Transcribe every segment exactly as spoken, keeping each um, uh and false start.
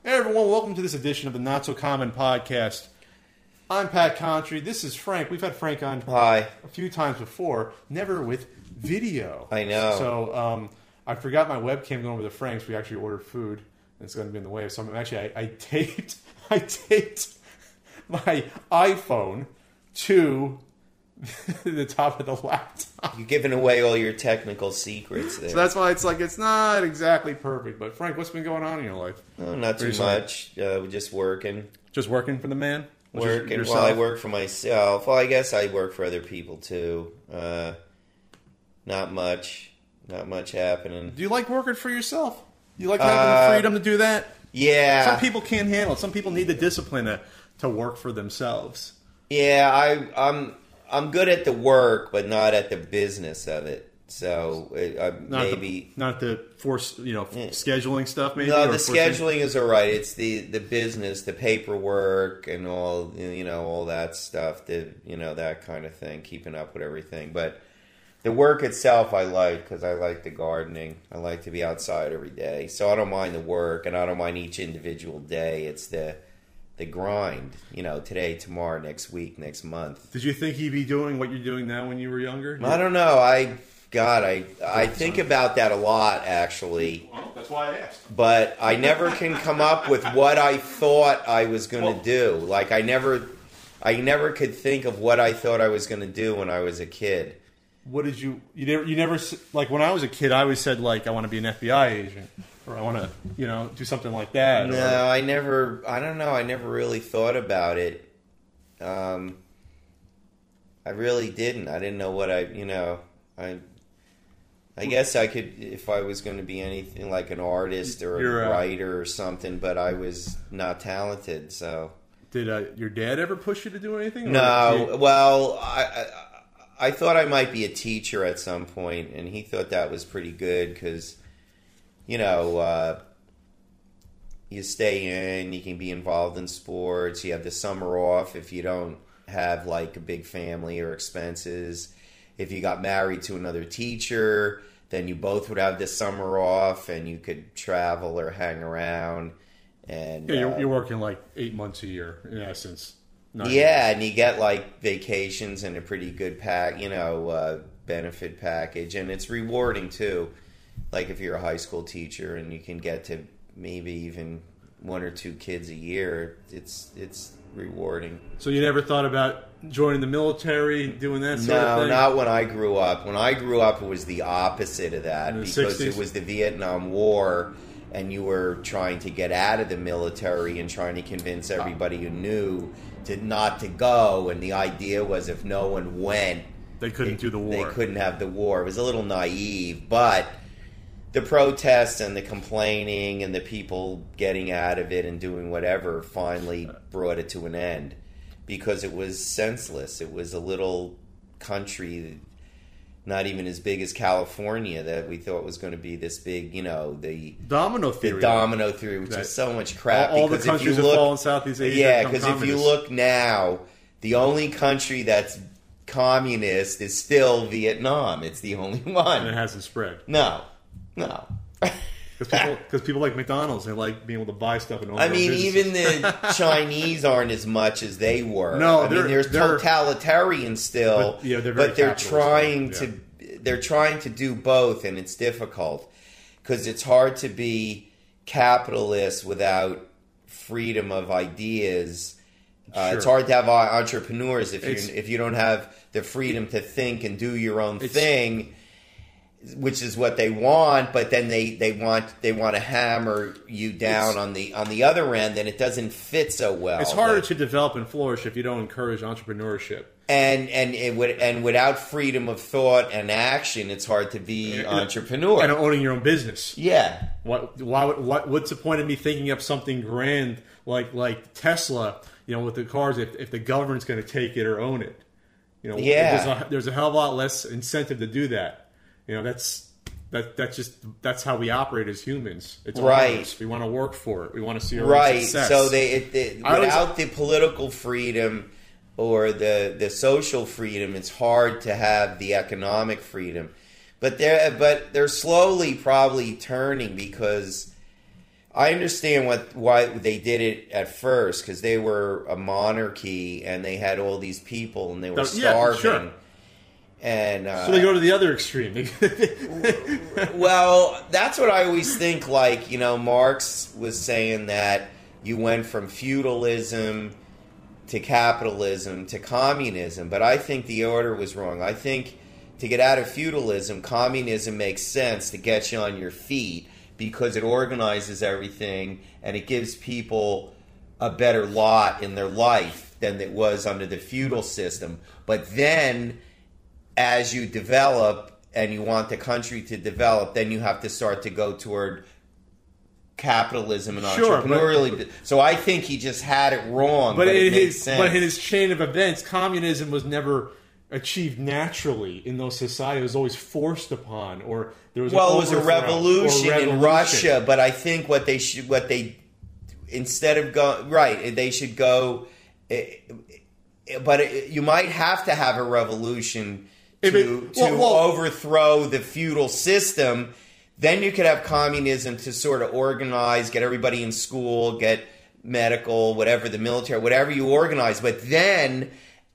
Hey everyone, welcome to this edition of the Not So Common Podcast. I'm Pat Contry. This is Frank. We've had Frank on Hi. a few times before, never with video. I know. So um, I forgot my webcam going over to Frank's. We actually ordered food, and it's going to be in the way. So I'm actually, I, I taped, I taped my iPhone to the top of the laptop. You're giving away all your technical secrets there. So that's why it's like it's not exactly perfect. But Frank, what's been going on in your life? Oh, not too Recently? much. Uh, we're just working. Just working for the man? Just Working. yourself? Well, I work for myself. Well, I guess I work for other people too. Uh, not much. Not much happening. Do you like working for yourself? You like having Uh, the freedom to do that? Yeah. Some people can't handle it. Some people need the discipline to, to work for themselves. Yeah, I, I'm I'm good at the work, but not at the business of it. So uh, Not maybe the, not the force, you know, Yeah. scheduling stuff. Maybe no, or the forcing- scheduling is all right. It's the, the business, the paperwork, and all you know, all that stuff. The you know that kind of thing, keeping up with everything. But the work itself, I like because I like the gardening. I like to be outside every day, so I don't mind the work, and I don't mind each individual day. It's the the grind. You know, today, tomorrow, next week, next month. Did you think you'd be doing what you're doing now when you were younger? I don't know. I God, I I think about that a lot actually. Well, that's why I asked. But I never can come up with what I thought I was going to do. Like I never, I never could think of what I thought I was going to do when I was a kid. What did you? You never. You never. s- Like when I was a kid, I always said like I want to be an F B I agent, or I want to, you know, do something like that. No, or- I never. I don't know. I never really thought about it. Um, I really didn't. I didn't know what I. You know, I. I guess I could if I was going to be anything like an artist or You're, a uh, writer or something, but I was not talented, so. Did uh, your dad ever push you to do anything? or No, did you- well, I, I I thought I might be a teacher at some point, and he thought that was pretty good because, you know, uh, you stay in, you can be involved in sports, you have the summer off if you don't have like a big family or expenses. If you got married to another teacher, then you both would have the summer off, and you could travel or hang around. And Yeah, you're, uh, you're working like eight months a year in essence. Nine yeah, and you get like vacations and a pretty good pack, you know, uh, benefit package, and it's rewarding too. Like if you're a high school teacher and you can get to maybe even one or two kids a year, it's it's rewarding. So you never thought about joining the military, doing that sort of No, thing? not when I grew up. When I grew up, it was the opposite of that In the because sixties? it was the Vietnam War, and you were trying to get out of the military and trying to convince everybody you knew to not to go. And the idea was if no one went, They couldn't it- do the war. They couldn't have the war. It was a little naive, but the protests and the complaining and the people getting out of it and doing whatever finally brought it to an end because it was senseless. It was a little country, not even as big as California, that we thought was going to be this big, you know, the Domino the theory. domino theory, which That is so much crap. all all the because if countries you that look, fall in Southeast Asia yeah, become because if you communist. look now, the only country that's communist is still Vietnam. It's the only and it one. hasn't spread. No, no. Because people, cause people like McDonald's, they like being able to buy stuff and own I their mean, businesses. even the Chinese aren't as much as they were. No, I they're- mean, there's they're- totalitarian still, But, yeah, they're very but they're capitalist, trying yeah. to they're trying to do both, and it's difficult because it's hard to be capitalist without freedom of ideas. Uh, It's Sure. hard to have uh, entrepreneurs if you It's- if you don't have the freedom to think and do your own It's- thing, which is what they want. But then they, they want they want to hammer you down It's- on the on the other end, and it doesn't fit so well. It's harder But- to develop and flourish if you don't encourage entrepreneurship. and and it would and without freedom of thought and action, it's hard to be And- entrepreneur. And owning your own business. yeah. What, why, would- what, what's the point of me thinking up something grand like like Tesla, you know, with the cars, if, if the government's going to take it or own it? You know, Yeah. there's a, there's a hell of a lot less incentive to do that. You know, that's that that's just that's how we operate as humans. It's Right. ours. We want to work for it. We want to see our own Right. success. So they it, it, I always- without the political freedom or the the social freedom, it's hard to have the economic freedom. But they're but they're slowly probably turning because I understand what why they did it at first, because they were a monarchy and they had all these people and they were Yeah, starving. sure. And uh, So they go to the other extreme. well, that's what I always think. Like, you know, Marx was saying that you went from feudalism to capitalism to communism, but I think the order was wrong. I think to get out of feudalism, communism makes sense to get you on your feet because it organizes everything and it gives people a better lot in their life than it was under the feudal system. But then as you develop and you want the country to develop, then you have to start to go toward capitalism and Sure, entrepreneurial. but- So I think he just had it wrong, but, But it in makes his sense. but in his chain of events, communism was never achieved naturally in those societies. It was always forced upon, or there was well, an it was a overthrow or revolution, revolution in Russia, but I think what they should, what they instead of go right, they should go. eh, eh, But it, you might have to have a revolution to, If it- to well, well- overthrow the feudal system. Then you could have communism to sort of organize, get everybody in school, get medical, whatever, the military, whatever you organize. But then,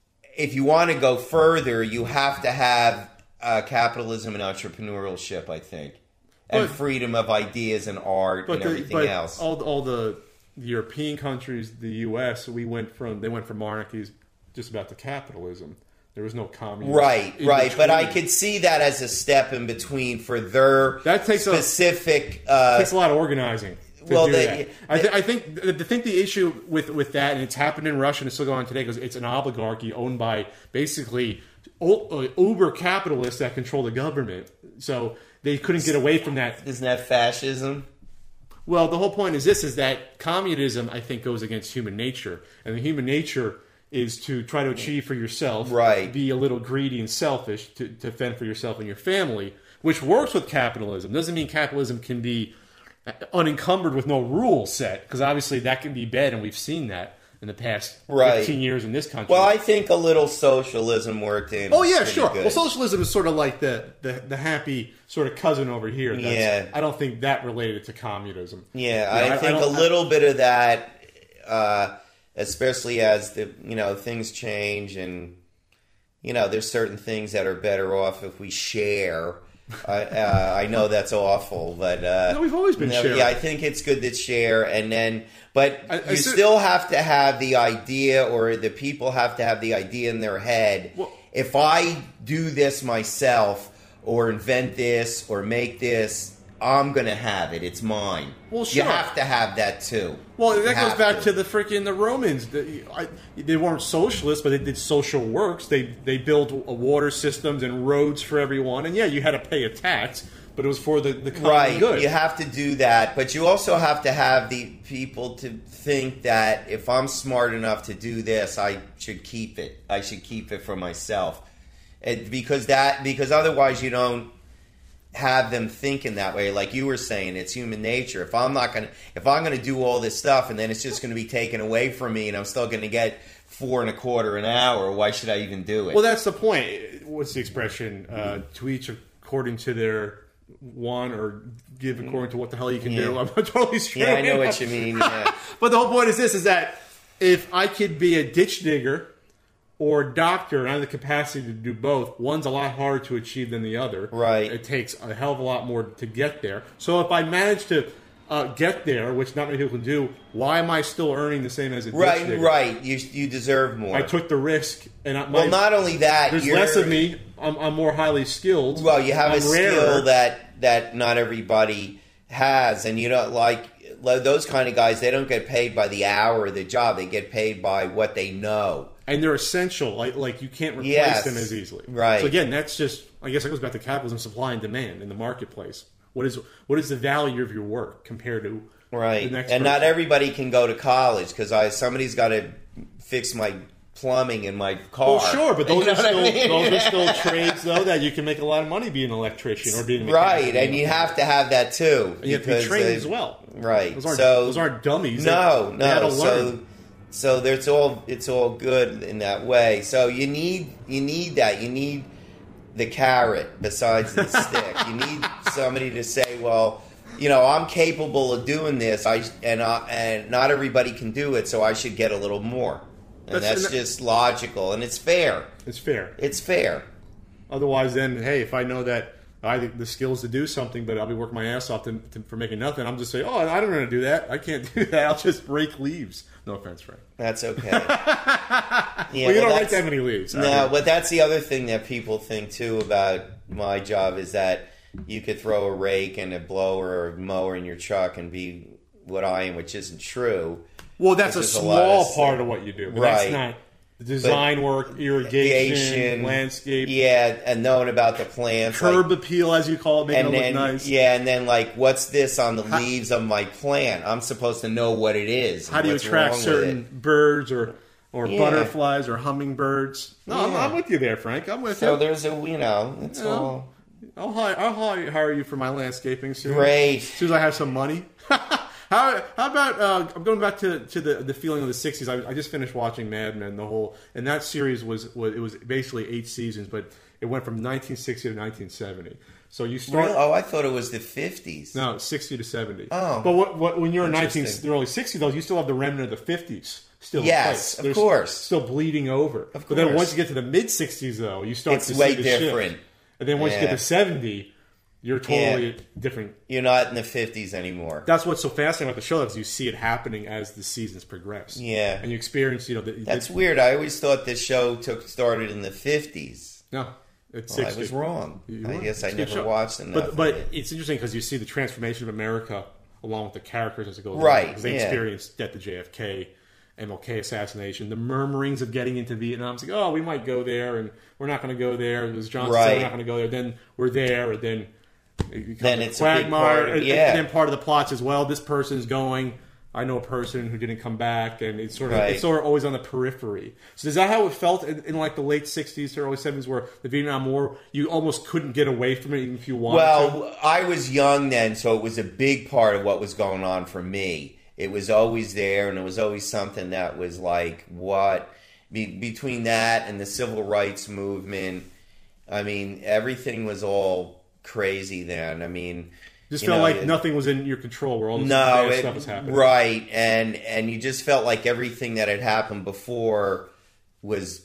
if you want to go further, you have to have uh, capitalism and entrepreneurship, I think, and But- freedom of ideas and art but and the, everything but else. all all the European countries, the U S, we went from they went from monarchies just about to capitalism. There was no communism. Right, in right. But I between. could see that as a step in between for their That takes a- specific. uh, It takes a lot of organizing. To well, do they- that. I, th- I think I think the issue with with that, and it's happened in Russia and it's still going on today, because it's an oligarchy owned by basically u- uh, uber capitalists that control the government. So they couldn't get away from that. Isn't that fascism? Well, the whole point is this: is that communism, I think, goes against human nature, and the human nature is to try to achieve for yourself, Right. Be a little greedy and selfish to, to fend for yourself and your family, which works with capitalism. Doesn't mean capitalism can be unencumbered with no rules set, because obviously that can be bad, and we've seen that in the past Right. fifteen years in this country. Well, I think a little socialism worked in. Oh yeah, pretty sure. good. Well, socialism is sort of like the, the, the happy sort of cousin over here. That's, Yeah. I don't think that related to communism. Yeah, You know, I, think a don't- little bit of that, uh, especially as the you know things change, and you know there's certain things that are better off if we share. uh, uh, I know that's awful, but uh, No, we've always been no, sharing. Yeah, I think it's good to share, and then but I- I you see- still have to have the idea, or the people have to have the idea in their head. Well- if I do this myself, or invent this, or make this, I'm going to have it. It's mine. Well, You sure. have to have that too. Well, You that goes have back to, the freaking the Romans. The, I, they weren't socialists, but they did social works. They they built water systems and roads for everyone. And yeah, you had to pay a tax, but it was for the the common Right. good. You have to do that, but you also have to have the people to think that if I'm smart enough to do this, I should keep it. I should keep it for myself, it, because that because otherwise you don't have them thinking that way. Like you were saying, it's human nature. If I'm not gonna, if I'm gonna do all this stuff and then it's just gonna be taken away from me, and I'm still gonna get four and a quarter an hour, why should I even do it? Well, that's the point. What's the expression? Uh, to each according to their want, or give according to what the hell you can do. Yeah. I'm totally straight. yeah, I know what you mean. Yeah. But the whole point is this: is that if I could be a ditch digger or a doctor, and I have the capacity to do both, one's a lot harder to achieve than the other. Right. It takes a hell of a lot more to get there. So if I manage to uh, get there, which not many people can do, why am I still earning the same as a ditch Right, digger? right. You you deserve more. I took the risk, and I, my, well, not only that, there's you're, less of me. I'm, I'm more highly skilled. Well, you have I'm a skill rarer. that that not everybody has, and you don't like those kind of guys. They don't get paid by the hour of the job; they get paid by what they know. And they're essential. Like like you can't replace Yes. them as easily. Right. So again, that's just I guess it goes back to capitalism, supply and demand in the marketplace. What is what is the value of your work compared to Right, the next and person? not everybody can go to college because I somebody's got to fix my plumbing in my car. Well, sure, but those You are know what still I mean? those are still trades though that you can make a lot of money being an electrician or being a Right, mechanic. and you have to have that too. And you have to be because trained they- as well. Right. Those aren't so those aren't dummies. No, They- they had no. to So, learn. so there's all it's all good in that way. So you need you need that. You need the carrot besides the stick. You need somebody to say, well, you know, I'm capable of doing this. I and I, and not everybody can do it, so I should get a little more. And that's, that's and that, just logical, and it's fair. It's fair. It's fair. Otherwise, then, hey, if I know that I have the skills to do something, but I'll be working my ass off to, to, for making nothing, I'm just saying, oh, I don't know how to do that. I can't do that. I'll just rake leaves. No offense, Frank. That's okay. yeah, well, you well, don't rake that many leaves. No, but that's the other thing that people think, too, about my job is that you could throw a rake and a blower or a mower in your truck and be what I am, which isn't true. Well, that's a small a part of what you do. But right. That's not design but work, irrigation, irrigation, landscape. Yeah, and knowing about the plants. Curb like, appeal, as you call it, making and it then, look nice. Yeah, and then, like, what's this on the leaves of my plant? I'm supposed to know what it is. How do you attract certain birds or, or yeah. butterflies or hummingbirds? No, yeah. I'm, I'm with you there, Frank. I'm with so you. So there's a, you know, it's you know, all... I'll hire, I'll hire you for my landscaping soon. Great. As soon as I have some money. How, how about uh, I'm going back to, to the, the feeling of the sixties. I, I just finished watching Mad Men. The whole and that series was, was it was basically eight seasons, but it went from nineteen sixty to nineteen seventy. So you start. Really? Oh, I thought it was the fifties. No, sixty to seventy. Oh, but what, what, when you're in nineteen the early sixties, though, you still have the remnant of the fifties still. Yes, in place. of course. Still bleeding over. Of course. But then once you get to the mid sixties, though, you start it's to way see the different. Shift. And then once yeah. you get to seventy. You're totally yeah. different. You're not in the fifties anymore. That's what's so fascinating about the show, is you see it happening as the seasons progress. Yeah, and you experience, you know. The, That's the, weird. I always thought this show took started in the fifties. No, it's well, sixty. I was wrong. You I were. guess it's I never watched enough. But but it. it's interesting because you see the transformation of America along with the characters as it goes. Right. Because they yeah. experienced death to J F K, M L K assassination, the murmurings of getting into Vietnam. It's like, oh, we might go there, and we're not going to go there. As Johnson right. said, we're not going to go there. Then we're there, and then. It then it's quagmire, a big part of, yeah. and then part of the plots as well. This person's going. I know a person who didn't come back, and it's sort of right. it's sort of always on the periphery. So is that how it felt in, in like the late sixties to early seventies, where the Vietnam War, you almost couldn't get away from it even if you wanted well, to? Well, I was young then, so it was a big part of what was going on for me. It was always there, and it was always something that was like, what? Be, between that and the civil rights movement, I mean, everything was all crazy then. I mean, just you felt know, like it, nothing was in your control where all this no, bad it, stuff was happening. Right, and and you just felt like everything that had happened before was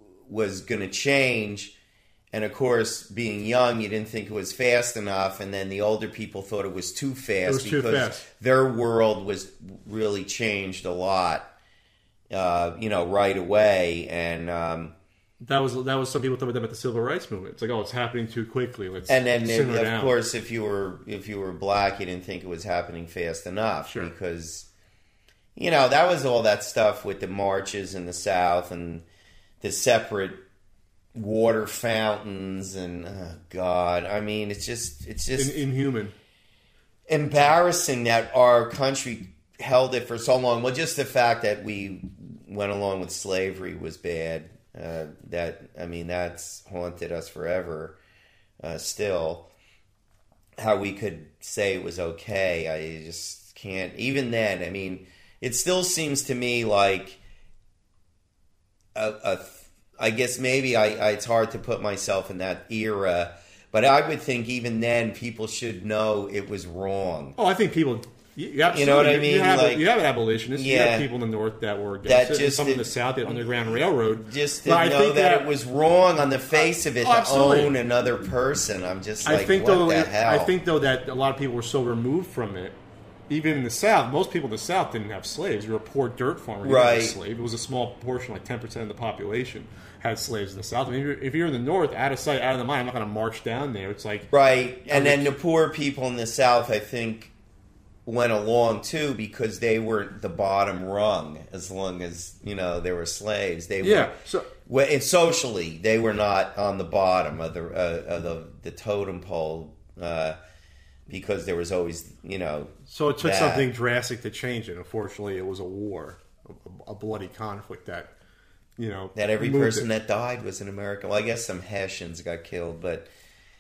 was going to change. And of course, being young, you didn't think it was fast enough, and then the older people thought it was too fast it was because too fast. Their world was really changed a lot, uh, you know, right away. And um, that was that was some people thought about the civil rights movement. It's like, oh, it's happening too quickly. Let's and then simmer of down. course, if you were if you were black, you didn't think it was happening fast enough sure. because you know that was all that stuff with the marches in the South and the separate water fountains and oh God, I mean, it's just it's just In, inhuman, embarrassing that our country held it for so long. Well, just the fact that we went along with slavery was bad. Uh, that I mean, that's haunted us forever. Uh, still, how we could say it was okay, I just can't. Even then, I mean, it still seems to me like a. a I guess maybe I, I, it's hard to put myself in that era, but I would think even then people should know it was wrong. Oh, I think people, you, you, you know what I mean? You have, like, you have an abolitionist. Yeah, you have people in the North that were against that it. just Some in the South, the Underground Railroad. Just to know that, that it was wrong on the face of it oh, to absolutely. own another person. I'm just like, I think, what though, the hell? I think, though, that a lot of people were so removed from it. Even in the South, most people in the South didn't have slaves. You were a poor dirt farmer. You right. didn't have a slave. It was a small portion, like ten percent of the population had slaves in the South. I mean, if you're, if you're in the North, out of sight, out of the mind, I'm not going to march down there. It's like... Right. And then the poor people in the South, I think, went along, too, because they weren't the bottom rung as long as, you know, they were slaves. They yeah. were... So, well, and socially, they were not on the bottom of the, uh, of the, the totem pole, uh, because there was always, you know... So it took that. something drastic to change it. Unfortunately, it was a war, a, a bloody conflict that, you know... That every person it. that died was an American. Well, I guess some Hessians got killed, but...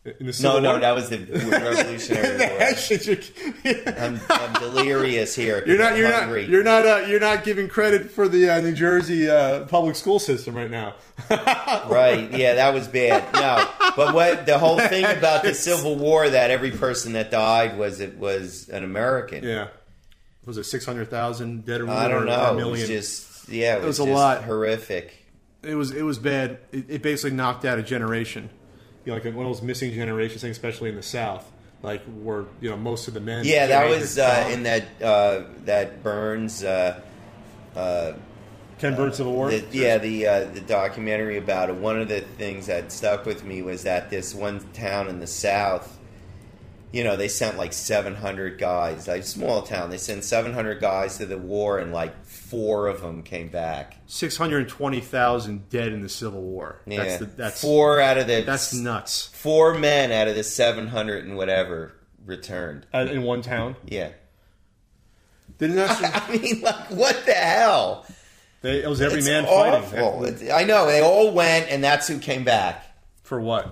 In the Civil no, War? no, that was the Revolutionary War. I'm, I'm delirious here. You're not. You're hungry. not. You're not. Uh, you're not giving credit for the uh, New Jersey uh, public school system right now. Right? Yeah, that was bad. No, but what the whole thing about the Civil War, that every person that died was it was an American. Yeah. Was it six hundred thousand dead or more? I don't know. Or a It million? was just yeah, it, It was, was a just lot. horrific. It was. It was bad. It, it basically knocked out a generation. You know, like one of those missing generations things, especially in the South, like where you know most of the men. Yeah, that their age was are uh, gone. in that uh, that Burns. Uh, uh, Ken Burns Civil War. The, yeah, the uh, the documentary about it. One of the things that stuck with me was that this one town in the South, you know, they sent like seven hundred guys. Like small town, they sent seven hundred guys to the war, and like four of them came back. Six hundred twenty thousand dead in the Civil War. Yeah, That's the, that's four out of the that's nuts. Four men out of the seven hundred and whatever returned. Uh, in one town. Yeah, Didn't that? I mean, like, what the hell? They, it was every It's man awful. fighting. It's- I know they all went, and that's who came back. For what?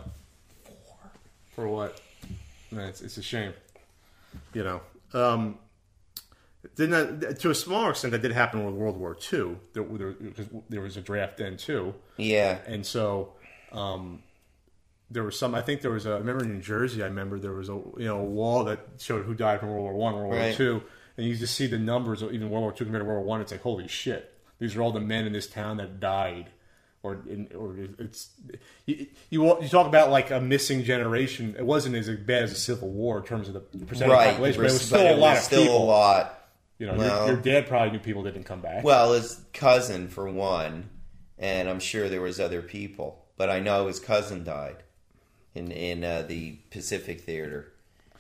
For what? No, it's, it's a shame. You know. Um, didn't that, to a smaller extent, that did happen with World War Two. There, there, because there was a draft then too, Yeah, and so um, there was some. I think there was a. I remember in New Jersey. I remember there was a you know a wall that showed who died from World War One, World War Right. Two, and you just see the numbers of even World War Two compared to World War One. It's like holy shit. These are all the men in this town that died, or in, or it's you, you. You talk about like a missing generation. It wasn't as bad as a Civil War in terms of the percentage right. of population, but it was But still a lot was of still people. a lot. You know, Well- your, your dad probably knew people that didn't come back. Well, his cousin for one, and I'm sure there was other people, but I know his cousin died in in uh, the Pacific Theater,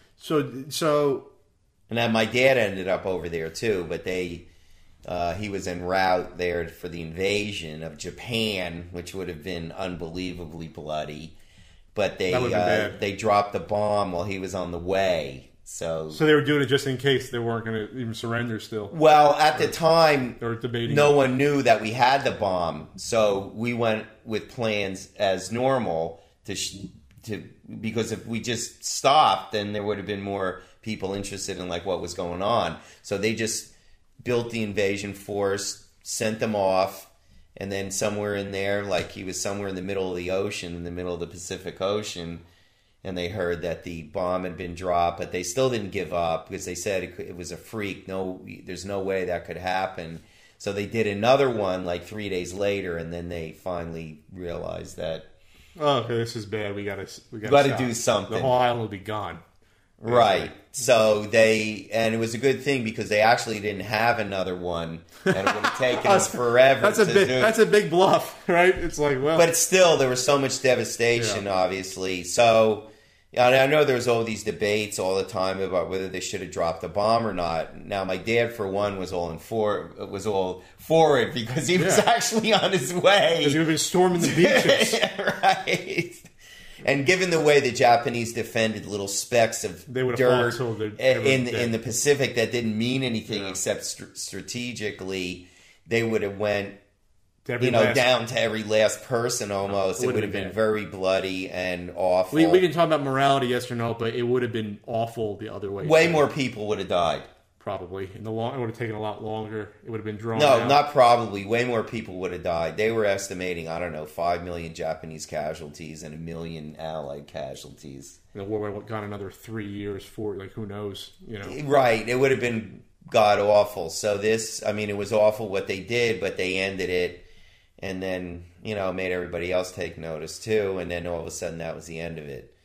so so and then my dad ended up over there too. But they, uh, he was en route there for the invasion of Japan, which would have been unbelievably bloody. But they That would've been uh, bad. they dropped the bomb while he was on the way. So, so they were doing it just in case they weren't going to even surrender. Still, well, at the time, they were debating. no it. one knew that we had the bomb, so we went with plans as normal to sh- to because if we just stopped, then there would have been more people interested in like what was going on. So they just built the invasion force, sent them off, and then somewhere in there, like he was somewhere in the middle of the ocean, in the middle of the Pacific Ocean. And they heard that the bomb had been dropped, but they still didn't give up because they said it, it was a freak. No, there's no way that could happen. So they did another one like three days later, and then they finally realized that Oh, okay, this is bad. We gotta, we gotta, Gotta stop. do something. The whole island will be gone. right. So they, and it was a good thing because they actually didn't have another one, and it would have taken us forever. That's a to big, do. that's a big bluff, right? It's like, well, But still, there was so much devastation, Yeah. obviously. So, and I know there's all these debates all the time about whether they should have dropped the bomb or not. Now, my dad, for one, was all in for was all for it because he was Yeah. actually on his way. because we've been storming the beaches. Right. And given the way the Japanese defended little specks of They would have dirt fought till they're- they were in dead. in the Pacific that didn't mean anything Yeah. except str- strategically, they would have went To every you know last- down to every last person almost. It Would've would have been been bad. very bloody and awful. We, we can talk about morality, yes or no, but it would have been awful the other way. Way too, more people would have died. probably. In the long, it would have taken a lot longer. It would have been drawn. No, out. not probably. Way more people would have died. They were estimating, I don't know, five million Japanese casualties and a million Allied casualties. The war would have gone another three years, four. Like who knows? You know. Right. It would have been god awful. So this, I mean, it was awful what they did, but they ended it and then, you know, made everybody else take notice too. And then all of a sudden that was the end of it.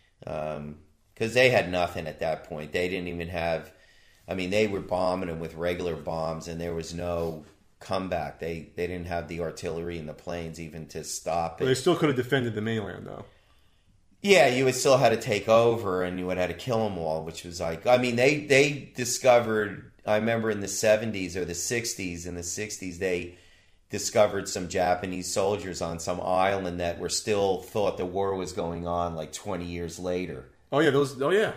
Um, 'cause they had nothing at that point. They didn't even have, I mean, they were bombing them with regular bombs and there was no comeback. They, they didn't have the artillery and the planes even to stop But it. they still could have defended the mainland, though. Yeah, you would still had to take over, and you would have to kill them all, which was like, I mean, they they discovered. I remember in the seventies or the sixties. In the sixties, they discovered some Japanese soldiers on some island that were still thought the war was going on like twenty years later. Oh yeah, those. Oh yeah,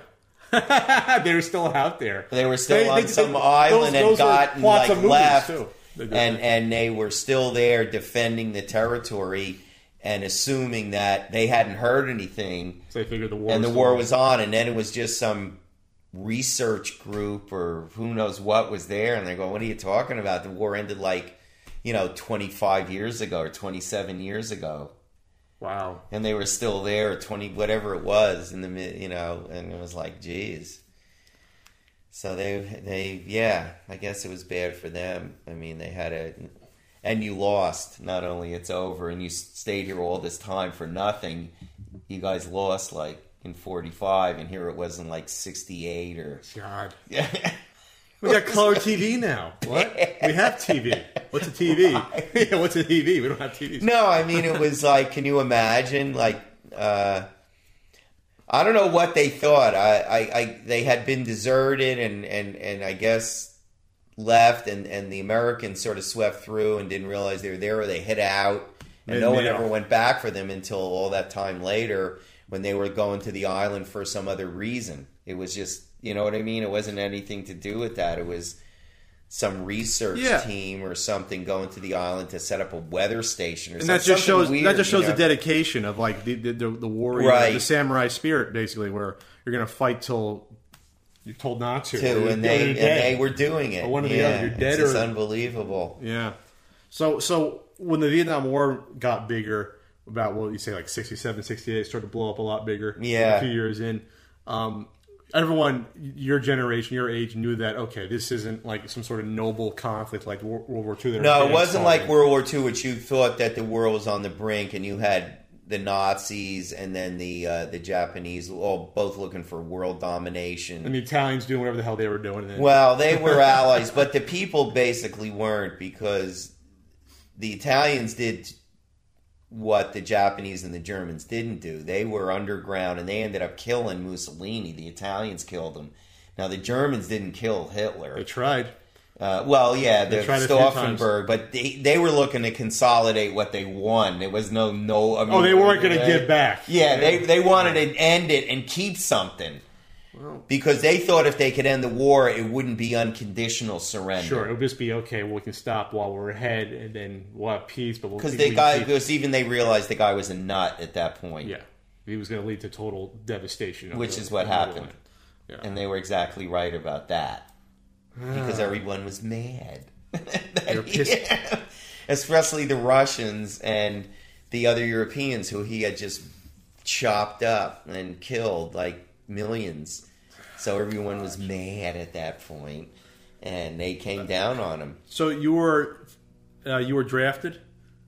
they were still out there. They were still They- on they- some they- island those- and those were gotten plots like of movies, left, too. They did and that. and they were still there defending the territory. and assuming that they hadn't heard anything. So they figured the war and was the war on. was on, and then it was just some research group or who knows what was there, and they go, "What are you talking about? The war ended like, you know, twenty-five years ago or twenty-seven years ago." Wow. And they were still there, twenty whatever it was in the mid, you know, and it was like, geez. So they they yeah, I guess it was bad for them. I mean, they had a, and you lost. Not only it's over, and you stayed here all this time for nothing. You guys lost like in forty-five, and here it was in like sixty-eight or God. Yeah. We got color T V now. What? We have T V. What's a T V? Yeah, what's a T V? We don't have T Vs. No, I mean, it was like, can you imagine? Like, uh, I don't know what they thought. I, I, I they had been deserted and, and, and I guess left, and, and the Americans sort of swept through and didn't realize they were there, or they hid out, and no one Yeah. ever went back for them until all that time later when they were going to the island for some other reason. It was just, you know what I mean? It wasn't anything to do with that. It was some research Yeah. team or something going to the island to set up a weather station or And something. that just shows weird, that just shows you know? the dedication of like the the, the, the warrior, Right. the samurai spirit, basically, where you're going to fight till you're told not to. Too, Or and you're they and dead. they were doing it. Or one or the yeah, other. You're dead it's just or- unbelievable. Yeah. So so when the Vietnam War got bigger, about what you say like sixty-seven, sixty-eight, started to blow up a lot bigger. Yeah. A few years in, um, everyone, your generation, your age, knew that okay, this isn't like some sort of noble conflict like Wor- World War Two. That No, our it wasn't fans like fought in. World War Two, which you thought that the world was on the brink, and you had the Nazis and then the uh, the Japanese, all both looking for world domination. And the Italians doing whatever the hell they were doing. And then, Well, they were allies, but the people basically weren't, because the Italians did what the Japanese and the Germans didn't do. They were underground, and they ended up killing Mussolini. The Italians killed him. Now, the Germans didn't kill Hitler. they tried. Uh, well, yeah, the They tried a few times. Stauffenberg, but they, they were looking to consolidate what they won. There was no no. I mean, Oh, they weren't going to they- give back. Yeah, they they wanted to end it and keep something. Because they thought if they could end the war, it wouldn't be unconditional surrender. Sure, it would just be okay. Well, we can stop while we're ahead, and then we'll have peace. But we'll Because we the can guy, keep- because even they realized the guy was a nut at that point. yeah, he was going to lead to total devastation, of Which the- is what of the happened. land. Yeah. And they were exactly right about that. Because everyone was mad. They were pissed. Yeah. Especially the Russians and the other Europeans who he had just chopped up and killed like millions. So everyone was mad at that point, and they came down on him. So you were uh, you were drafted.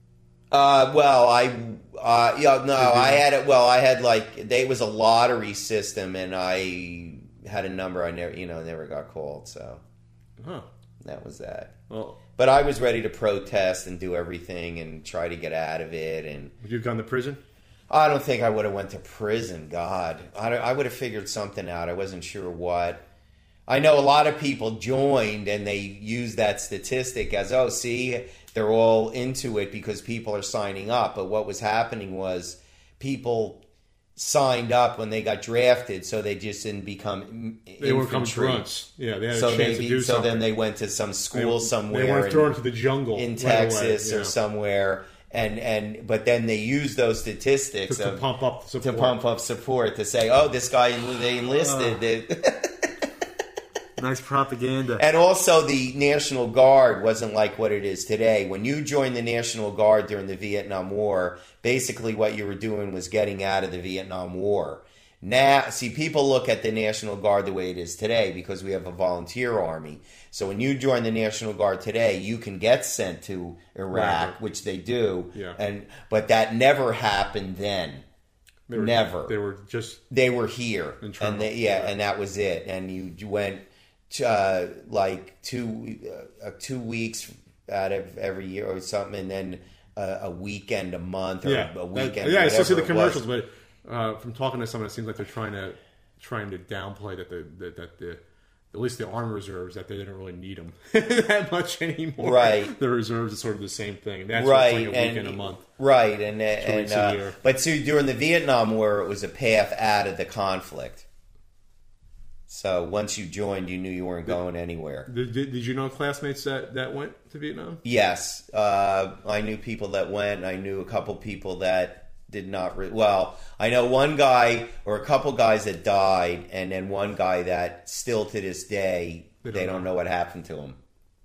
Uh, well, I, uh, yeah, no, I had it. Well, I had like, they was a lottery system, and I had a number I never, you know, never got called. So Huh. that was that. Well, But I was ready to protest and do everything and try to get out of it. And would you have gone to prison? I don't think I would have went to prison. God, I, I would have figured something out. I wasn't sure what. I know a lot of people joined and they used that statistic as, oh, see, they're all into it because people are signing up. But what was happening was people signed up when they got drafted, so they just didn't become They were become infantry. grunts. Yeah, they had a So chance they to do so something. then they went to some school They- somewhere. They weren't in- thrown into the jungle in right Texas away, or yeah. somewhere, and and but then they use those statistics to, to of, pump up to support. pump up support to say, oh, this guy they enlisted, it. Nice propaganda. And also the National Guard wasn't like what it is today. When you joined the National Guard during the Vietnam War, basically what you were doing was getting out of the Vietnam War. Now, see, people look at the National Guard the way it is today because we have a volunteer army. So when you join the National Guard today, you can get sent to Iraq, Right. which they do. Yeah. And but that never happened then. They were, Never. They were just They were here, Internal. and they, yeah, Yeah. and that was it. And you, you went to, uh, like two uh, two weeks out of every year or something, and then uh, a weekend, a month, or yeah, a weekend. That- yeah, I still see the whatever it was. commercials, but uh, from talking to someone, it seems like they're trying to trying to downplay that the that, that the at least the armed reserves that they didn't really need them that much anymore. Right. The reserves is sort of the same thing. That's Right, like a and weekend a month. right, and and weeks a uh, year. but so during the Vietnam War, it was a path out of the conflict. So once you joined, you knew you weren't going anywhere. Did, did, did you know classmates that, that went to Vietnam? Yes. Uh, I knew people that went. I knew a couple people that did not. Re- well, I know one guy or a couple guys that died, and then one guy that still to this day, they don't, they don't know. know what happened to him.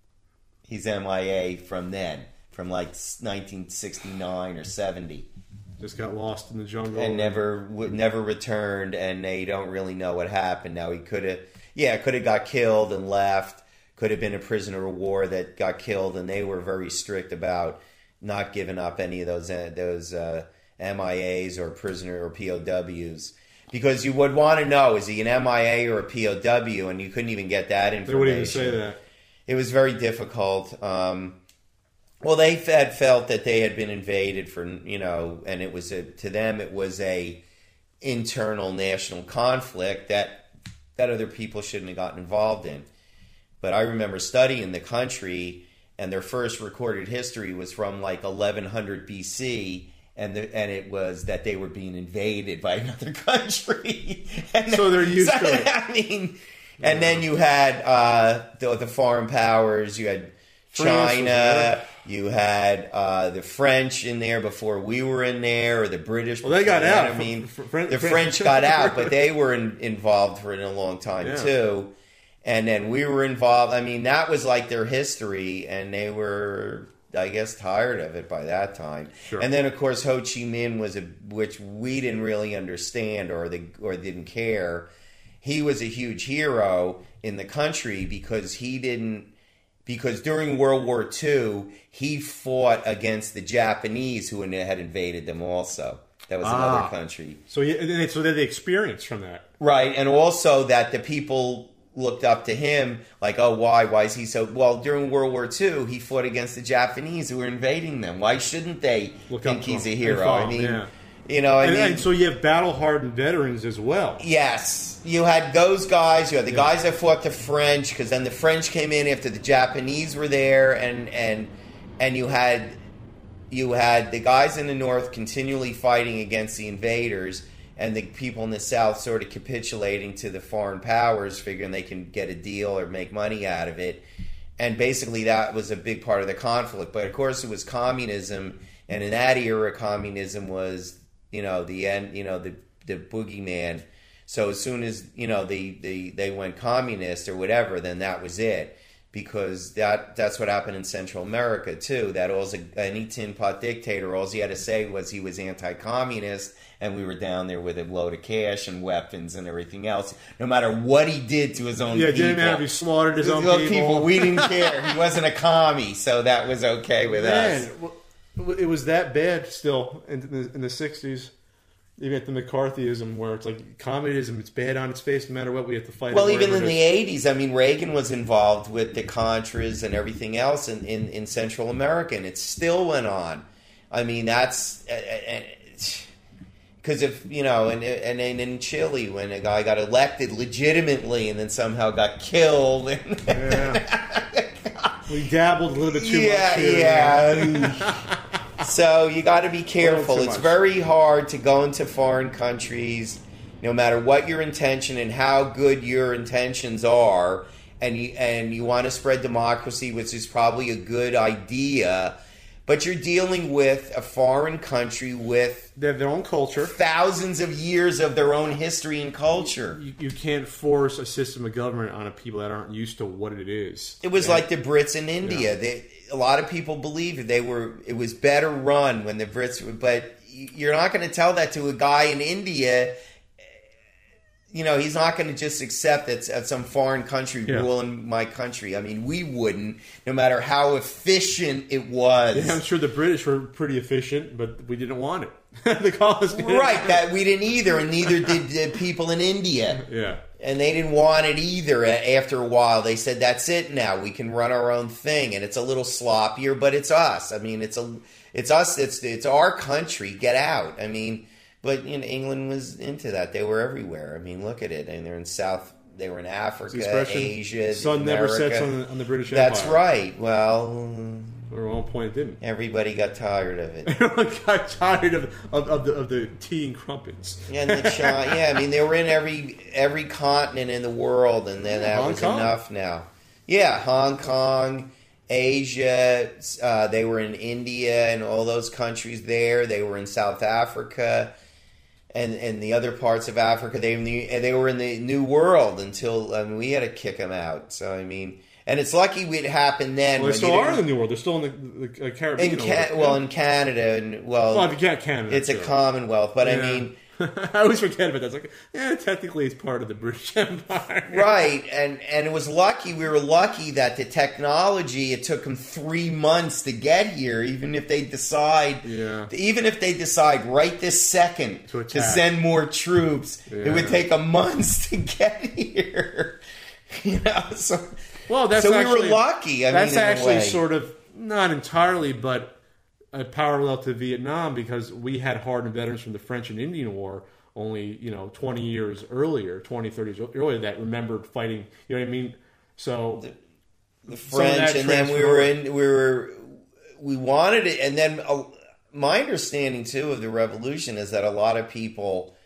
He's M I A from then, from like nineteen sixty-nine or seventy. Just got lost in the jungle and never never returned, and they don't really know what happened. Now he could have, yeah, could have got killed and left. Could have been a prisoner of war that got killed, and they were very strict about not giving up any of those uh, those uh, M I As or prisoner or P O Ws, because you would want to know, is he an M I A or a P O W, and you couldn't even get that information. They wouldn't even say that. It was very difficult. Um, Well, they had felt that they had been invaded for, you know, and it was a, to them it was a internal national conflict that that other people shouldn't have gotten involved in. But I remember studying the country, and their first recorded history was from like eleven hundred B C, and the, and it was that they were being invaded by another country. and so they're used so, to it. I mean, and then you had uh, the, the foreign powers. You had China. You had uh, the French in there before we were in there, or the British. Well, they got that. out. I mean, Fr- Fr- the Fr- French got out, but they were in, involved for a long time yeah. too. And then we were involved. I mean, that was like their history, and they were, I guess, tired of it by that time. Sure. And then, of course, Ho Chi Minh was a, which we didn't really understand or the or didn't care. He was a huge hero in the country because he didn't. Because during World War Two, he fought against the Japanese who had invaded them also. That was ah. another country. So, yeah, so they had the experience from that. Right, and also that the people looked up to him like, oh, why? Why is he so... Well, during World War Two, he fought against the Japanese who were invading them. Why shouldn't they Look think he's a hero? I mean... Yeah. You know, I and, mean, and so you have battle-hardened veterans as well. Yes. You had those guys. You had the yeah. guys that fought the French, because then the French came in after the Japanese were there, and and and you had you had the guys in the North continually fighting against the invaders, and the people in the South sort of capitulating to the foreign powers, figuring they can get a deal or make money out of it. And basically that was a big part of the conflict. But, of course, it was communism, and in that era, communism was... You know, the end, you know, the the boogeyman. So as soon as, you know, the, the, they went communist or whatever, then that was it. Because that that's what happened in Central America, too. That all any tin pot dictator, all he had to say was he was anti-communist, and we were down there with a load of cash and weapons and everything else. No matter what he did to his own yeah, people. Yeah, didn't matter if he slaughtered his, his own people. people. We didn't care. He wasn't a commie, so that was okay with Man, us. Well, it was that bad still in the, in the sixties, even at the McCarthyism, where it's like communism, it's bad on its face no matter what, we have to fight well, it. Well, even in the eighties, I mean, Reagan was involved with the Contras and everything else in, in, in Central America, and it still went on. I mean, that's... Because if, you know, and, and, and in Chile, when a guy got elected legitimately and then somehow got killed. And yeah. We dabbled a little bit too yeah, much here. Yeah, So you got to be careful. It's very hard to go into foreign countries, no matter what your intention and how good your intentions are, and you, and you want to spread democracy, which is probably a good idea, but you're dealing with a foreign country with they have their own culture, thousands of years of their own history and culture. You, you can't force a system of government on a people that aren't used to what it is. It was yeah. like the Brits in India. Yeah. They, a lot of people believe they were. It was better run when the Brits were, but you're not going to tell that to a guy in India. You know, he's not going to just accept that uh, some foreign country yeah. ruling my country. I mean, we wouldn't, no matter how efficient it was. Yeah, I'm sure the British were pretty efficient, but we didn't want it. The colonists didn't. Right, that we didn't either, and neither did the people in India. Yeah. And they didn't want it either. After a while, they said, that's it now. We can run our own thing. And it's a little sloppier, but it's us. I mean, it's a, it's us. It's, it's our country. Get out. I mean... But you know, England was into that. They were everywhere. I mean, look at it. And they're in South. They were in Africa, Asia, sun America. never sets on the, on the British Empire. That's right. Well, At one point, it didn't. Everybody got tired of it. Everyone got tired of of, of the of the tea and crumpets. And the China, yeah, I mean, they were in every every continent in the world, and then that Hong was Kong. enough. Now, yeah, Hong Kong, Asia. Uh, they were in India and all those countries there. They were in South Africa. And, and the other parts of Africa, they they were in the New World until I mean, we had to kick them out. So I mean, and it's lucky it happened then. Well, they when still you are in didn't- the New World. They're still in the, the uh, Caribbean. in or Ca- whatever. well, in Canada, and well, well, if you can't Canada, it's a sure. Commonwealth. But I Yeah. mean, I always forget about that. It's like, yeah, technically it's part of the British Empire. right? And and it was lucky. We were lucky that the technology. It took them three months to get here. Even if they decide, Yeah. even if they decide right this second To to, attack. send more troops, it would Yeah. take them months to get here. You know, so. Well, that's so we actually, were lucky. I that's mean, in a actually way. sort of not entirely, but a parallel to Vietnam because we had hardened veterans from the French and Indian War only, you know, twenty years earlier, twenty, thirty years earlier that remembered fighting. You know what I mean? So the some of French, that and then we transfer- were in. We were we wanted it, and then uh, my understanding too of the revolution is that a lot of people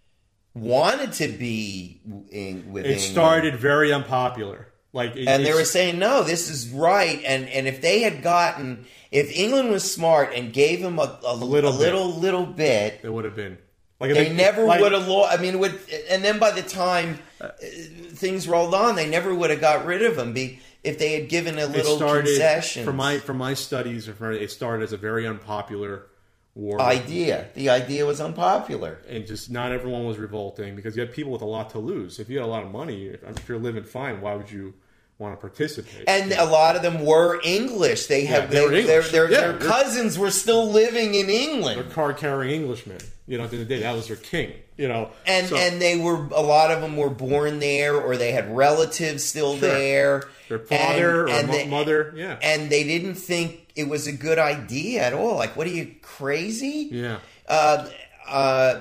wanted to be in with it England. started very unpopular. Like, it, And they it's- were saying, no, this is right. And and if they had gotten, if England was smart and gave them a, a, little a little, little bit, it would have been like if they never like- would have lost. I mean, it would, and then by the time uh, things rolled on, they never would have got rid of them be, if they had given a It little started concession. from my from my studies. It started as a very unpopular war. idea. The idea was unpopular. And just not everyone was revolting because you had people with a lot to lose. If you had a lot of money, if, if you're living fine, why would you want to participate? And a lot of them were English. They have they were they, English. Their, Yeah, their they're- cousins were still living in They're England. card carrying Englishmen. You know, at the end of the day, that was their king. You know, And So- and they were a lot of them were born there, or they had relatives still Sure. there. their father and, or and mo- they, mother. Yeah, and they didn't think it was a good idea at all. Like, what are you, crazy? yeah. Uh, uh,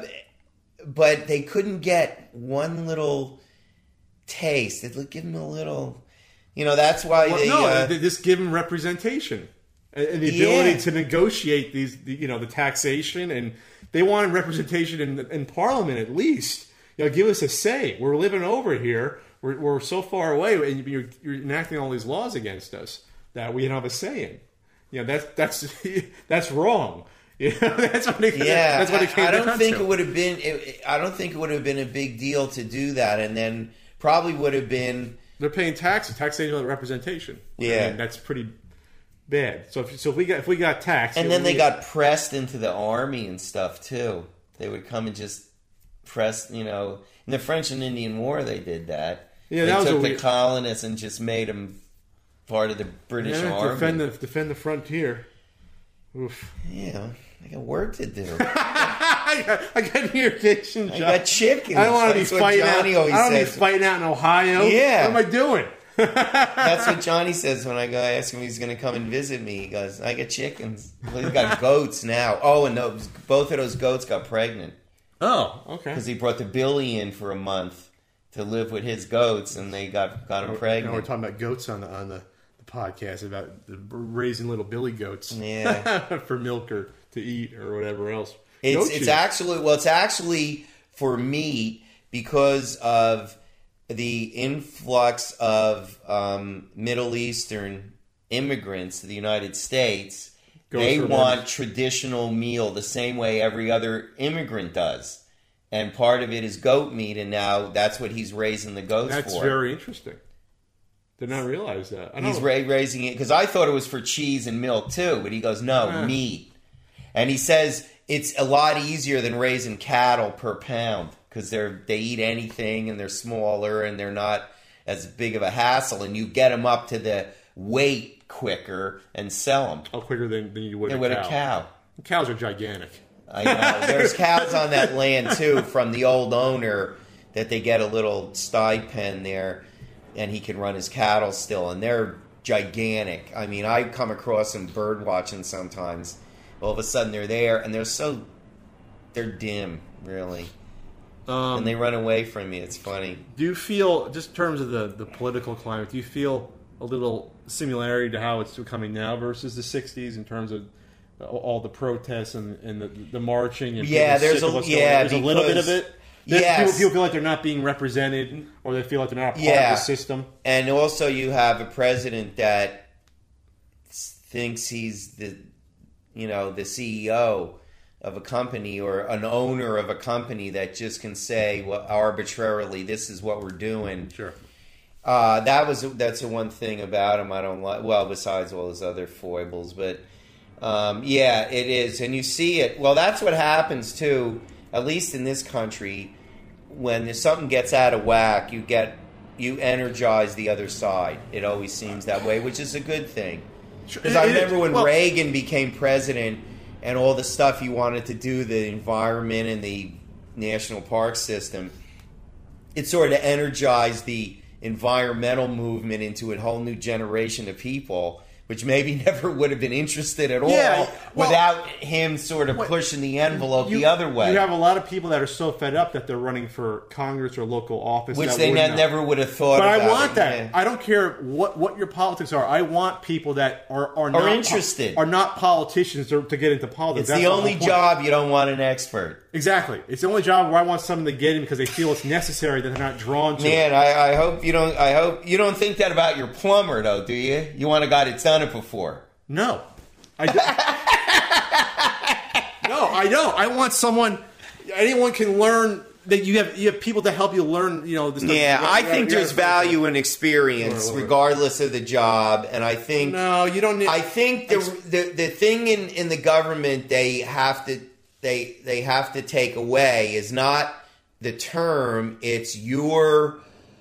but they couldn't get one little taste. They'd give them a little, you know. That's why Well, they. no, uh, they just give them representation and, and the ability Yeah. to negotiate these, the, you know, the taxation, and they wanted representation in in Parliament at least. You know, give us a say. We're living over here. We're, we're so far away, and you're, you're enacting all these laws against us that we don't have a say in. You know, that's that's that's wrong. You know, that's what it, Yeah, that's what it came I, I don't down think to. it would have been. It, I don't think it would have been a big deal to do that, and then probably would have been. They're paying taxes, taxation without representation. I Yeah. mean, that's pretty bad. So if so, if we got if we got taxed, And it then would they be- got pressed into the army and stuff too. They would come and just press. You know, in the French and Indian War, they did that. Yeah, they that was took a the weird- colonists and just made them part of the British yeah, army. defend the defend the frontier. Oof. Yeah, I got work to do. I got, I got irritation, John. I got chickens. I don't want to be That's what fighting out. Johnny always I don't says. be fighting out in Ohio. Yeah. What am I doing? That's what Johnny says when I go ask him if he's going to come and visit me. He goes, I got chickens. Well, he's got goats now. Oh, and those, both of those goats got pregnant Oh, okay. because he brought the Billy in for a month to live with his goats, and they got, got him Now we're pregnant. talking about goats on the on the, the podcast about the, raising little Billy goats. Yeah. for milk or to eat or whatever else. It's Goat it's cheese. actually well, it's actually for meat because of the influx of um, Middle Eastern immigrants to the United States. Goes They for want them. traditional meal the same way every other immigrant does, and part of it is goat meat, and now that's what he's raising the goats That's for. very interesting. Did not realize that. I don't He's know. ra- raising it because I thought it was for cheese and milk too, but he goes, no, Huh. meat. And he says it's a lot easier than raising cattle per pound because they're they eat anything and they're smaller and they're not as big of a hassle, and you get them up to the weight quicker and sell them. Oh, quicker than, than you would a with cow. a cow. Cows are gigantic. I know. There's cows on that land too from the old owner that they get a little sty pen there, and he can run his cattle still, and they're gigantic. I mean, I come across them bird watching sometimes. All of a sudden they're there, and they're so they're dim, really, Um, and they run away from me. It's funny. Do you feel, just in terms of the, the political climate, do you feel a little similarity to how it's becoming now versus the sixties in terms of all the protests and, and the, the marching. And yeah, there's a yeah, there's a little bit of it. Yes. People, people feel like they're not being represented, or they feel like they're not a part yeah. of the system. And also, you have a president that thinks he's the, you know, the C E O of a company or an owner of a company that just can say, well, arbitrarily, this is what we're doing. Sure. Uh, that was that's the one thing about him I don't like. Well, besides all his other foibles, but um, yeah, it is, and you see it. Well, that's what happens too. At least in this country, when something gets out of whack, you get you energize the other side. It always seems that way, which is a good thing. Because I remember when well, Reagan became president and all the stuff he wanted to do, the environment and the national park system, it sort of energized the environmental movement into a whole new generation of people, which maybe never would have been interested at all yeah, well, without him sort of pushing the envelope you, the other way. You have a lot of people that are so fed up that they're running for Congress or local office. Which they ne- never would have thought but about. But I want it, that. yeah. I don't care what, what your politics are. I want people that are, are, not, are interested. Are not politicians to, to get into politics. It's That's the only job you don't want an expert. Exactly. It's the only job where I want someone to get in because they feel it's necessary that they're not drawn to Man, it. I, I hope you don't I hope you don't think that about your plumber though, do you? You want a guy that's done it before. No, I don't. no, I don't. I want someone. Anyone can learn. That you have you have people to help you learn. You know. The stuff. Yeah, you, I you, think you, there's value in experience, regardless of the job, and I think no, you don't need. I think the the, the thing in, in the government they have to they they have to take away is not the term; it's your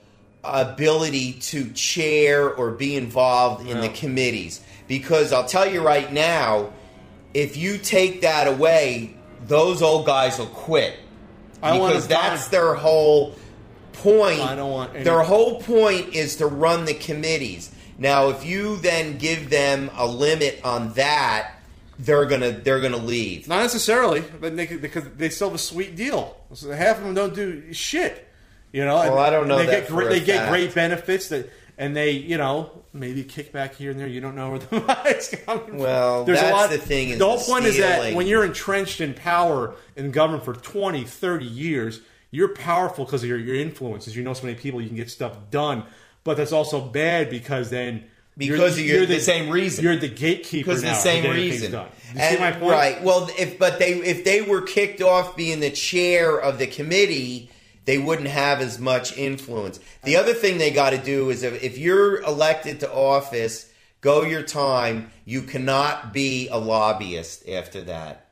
ability to chair or be involved in no. the committees. Because I'll tell you right now, if you take that away, those old guys will quit. I because that's their whole point. I don't want any- Their whole point is to run the committees. Now, if you then give them a limit on that, they're gonna they're gonna leave. Not necessarily, but they, because they still have a sweet deal. So half of them don't do shit. You know. Well, and, I don't know. They that get for great, a they get fact. great benefits that. And they, you know, maybe a kickback here and there. You don't know where the money's coming from. Well, There's that's a lot, the thing. Is the whole the point is that stealing. when you're entrenched in power in government for twenty, thirty years, you're powerful because of your, your influences. You know so many people, you can get stuff done. But that's also bad because then... Because you're, you're, you're the, the same reason. You're the gatekeeper because now. the same of reason. Done. You and, see my point? Right. Well, if but they if they were kicked off being the chair of the committee... they wouldn't have as much influence. The other thing they got to do is if, if you're elected to office, go your time. You cannot be a lobbyist after that.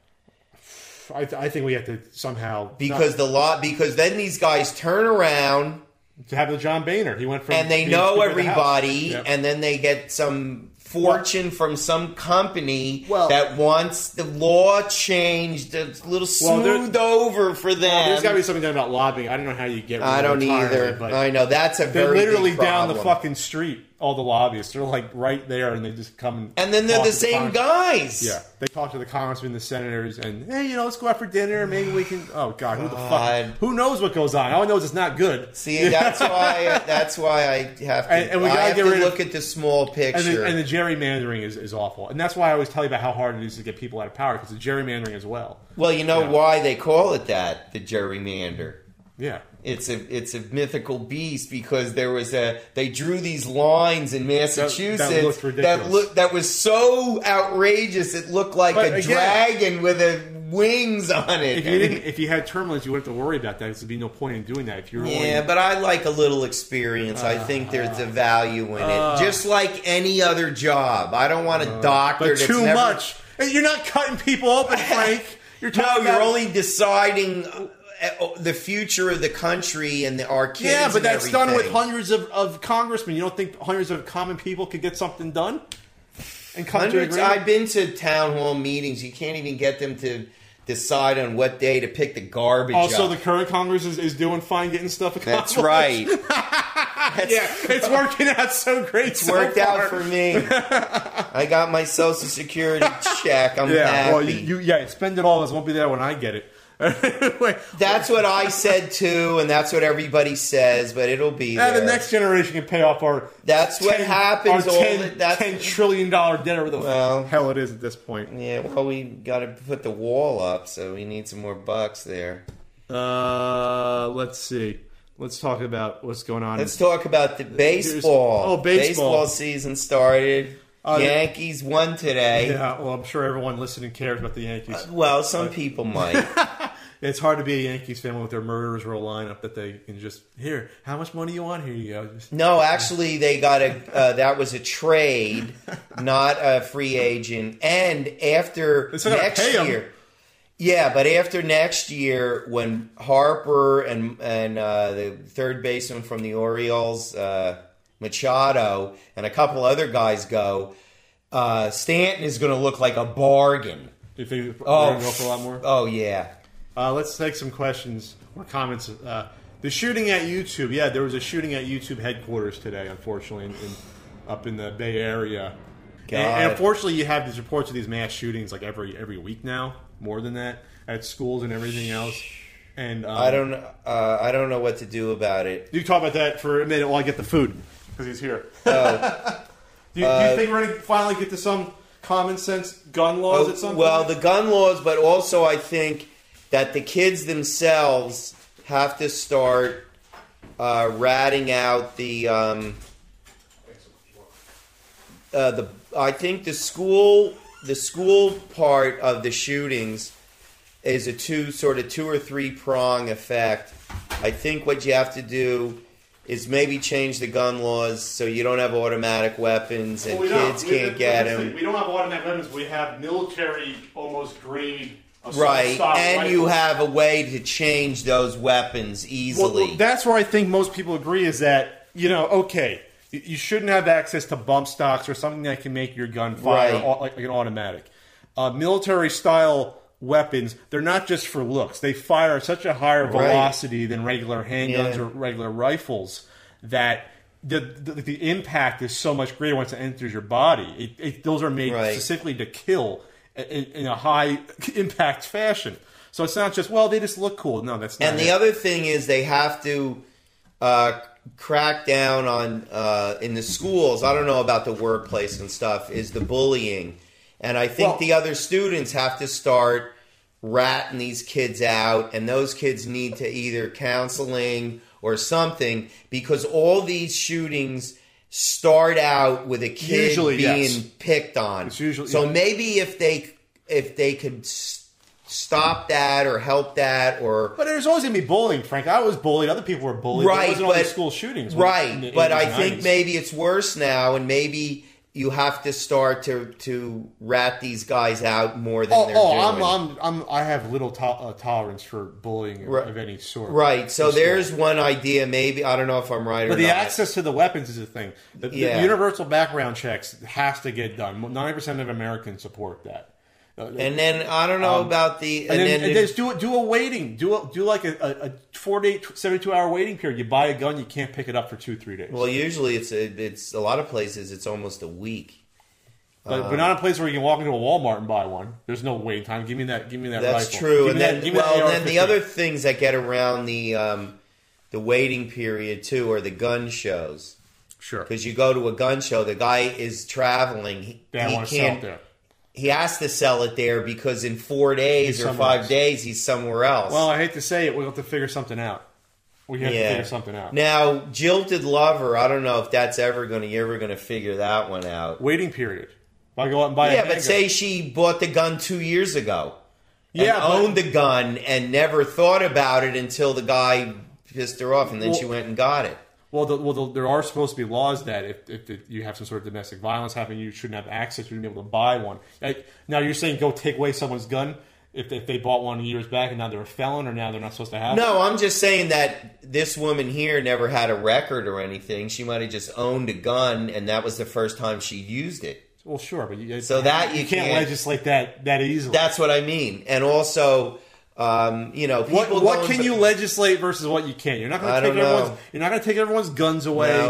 I, th- I think we have to somehow... Because not, the law, because then these guys turn around... To have the John Boehner. He went from... And they being know Speaker of the House. everybody, Yep. and then they get some... fortune from some company well, that wants the law changed, a little smoothed well, over for them. Well, there's got to be something done about lobbying. I don't know how you get rid I of don't either. But I know that's a they're very literally big down the problem. fucking street. All the lobbyists, they're like right there, and they just come and and then they're talk the to same Congress. guys. Yeah, they talk to the congressmen, the senators, and hey, you know, let's go out for dinner. Maybe we can. Oh God, who the God. fuck? Who knows what goes on? All I know is it's not good. See, that's why. That's why I have to. And- and we I gotta have get to rid of- look at the small picture. And the, and the gerrymandering is, is awful, and that's why I always tell you about how hard it is to get people out of power because the gerrymandering as well. well, you know Yeah. why they call it that, the gerrymander. Yeah. It's a it's a mythical beast because there was a they drew these lines in Massachusetts That- that looked ridiculous. that, look, that was so outrageous it looked like But a again- dragon with a wings on it. If you didn't, if you had terminals, you wouldn't have to worry about that. Because there'd be no point in doing that. If you're yeah, only, but I like a little experience. I think there's a value in it, just like any other job. I don't want a doctor. but that's too never, much. You're not cutting people open, Frank. You're No, talking you're about, only deciding uh, the future of the country and the, our kids. Yeah, but and that's done with everything. hundreds of, of congressmen. You don't think hundreds of common people could get something done? And come to Hundreds. agreement? I've been to town hall meetings. You can't even get them to decide on what day to pick the garbage Also, up. the current Congress is, is doing fine getting stuff accomplished. That's right. That's, Yeah, it's working out so great. It's worked out for me. I got my Social Security check. I'm Yeah, happy. well, you, you yeah, spend it all. This won't be there when I get it. Wait, That's what I said too, and that's what everybody says. But it'll be and there. the next generation can pay off our. That's what ten, happens. Our All ten, the, that's, ten trillion dollar debt, or the Well- hell it is at this point. Yeah, well, we got to put the wall up, so we need some more bucks there. Uh, let's see. Let's talk about what's going on. Let's talk about the baseball. Oh, baseball. Baseball season started. Uh, Yankees won today. Yeah, well, I'm sure everyone listening cares about the Yankees. Uh, well, some people might. It's hard to be a Yankees fan with their murderers row lineup that they can just, here, how much money you want? Here you go. Just, No, actually, they got a. Uh, that was a trade, not a free agent. And after They still gotta next pay 'em. year, yeah, but after next year, when Harper and and uh, the third baseman from the Orioles, uh, Machado, and a couple other guys go, uh, Stanton is going to look like a bargain. do you think they're Oh, going to go for a lot more? Oh yeah. Uh, let's take some questions or comments. Uh, the shooting at YouTube. Yeah, there was a shooting at YouTube headquarters today, unfortunately, in, in, up in the Bay Area. And, and God. unfortunately, you have these reports of these mass shootings like every every week now, more than that, at schools and everything else. And um, I don't. Uh, I don't know what to do about it. You talk about that for a minute while I get the food because he's here. Oh. do, you, do uh, you think we're going to finally get to some common sense gun laws at some Oh, well, point? the gun laws, but also I think that the kids themselves have to start uh, ratting out the um, uh, the. I think the school the school part of the shootings is a two sort of two or three prong effect. I think what you have to do is maybe change the gun laws so you don't have automatic weapons and Well, we don't. kids We- can't we- get we- them. We don't have automatic weapons. We have military, almost grade, assault Right, style and you rifles. have a way to change those weapons Well, easily. well, that's where I think most people agree is that, you know, okay, you- you shouldn't have access to bump stocks or something that can make your gun fire Right. au- like, like an automatic. Uh, military style weapons, they're not just for looks. They fire at such a higher Right. velocity than regular handguns Yeah. or regular rifles that the, the the impact is so much greater once it enters your body. It, it, those are made Right. specifically to kill in, in a high impact fashion. So it's not just, well, they just look cool. No, that's not and it. the other thing is they have to uh, crack down on uh, in the schools. I don't know about the workplace and stuff. Is the bullying, and I think Well- the other students have to start ratting these kids out, and those kids need to either counseling or something, because all these shootings start out with a kid Usually, being yes. picked on. It's usually- so yeah. maybe if they if they could s- stop that or help that or But there's always going to be bullying, Frank. I was bullied. Other people were bullied. There right, wasn't all but these school shootings. in the right, but I eighties and think nineties. maybe it's worse now, and maybe you have to start to to rat these guys out more than Oh, they're oh doing. I'm, I'm, I'm, I have little to- uh, tolerance for bullying of, Right. of any sort. Right, so Just- there's one idea. Maybe I don't know if I'm right or But the not. access to the weapons is a thing. The, the Yeah. universal background checks has to get done. ninety percent of Americans support that. Uh, and then I don't know Um, about the And, and, then, then, and just do it. Do a waiting. Do a, do like a, a, a forty-eight, seventy-two hour waiting period. You buy a gun, you can't pick it up for two, three days. well, usually it's a, it's a lot of places. It's almost a week. But, but not a place where you can walk into a Walmart and buy one. There's no waiting time. Give me that. Give me that. That's rifle. true. Give And me that- then, give me that well, A R then the fifteen. other things that get around the um, the waiting period too are the gun shows. Sure. Because you go to a gun show, the guy is traveling. He, They don't he want to sell it can't. there. He has to sell it there because in four days He's or somewhere five else. days he's somewhere else. Well, I hate to say it, we'll have to figure something out. We have to figure something out. Now, Jilted Lover, I don't know if that's ever going to you're ever going to figure that one out. Waiting period. If I go out and buy a Yeah, handgun. but say she bought the gun two years ago. And Yeah, but- owned the gun and never thought about it until the guy pissed her off, and then Well- she went and got it. Well, the, well, the, there are supposed to be laws that if, if the, you have some sort of domestic violence happening, you shouldn't have access. You shouldn't be able to buy one. Like, now you're saying go take away someone's gun if, if they bought one years back and now they're a felon, or now they're not supposed to have. No, I'm just saying that this woman here never had a record or anything. She might have just owned a gun, and that was the first time she used it. Well, sure, but you, So that you can't, can't- legislate that that easily. That's what I mean. And also, um, you know, people what what going- can you legislate versus what you can't? You're not going I to take don't know. everyone's. You're not going to take everyone's guns away. No.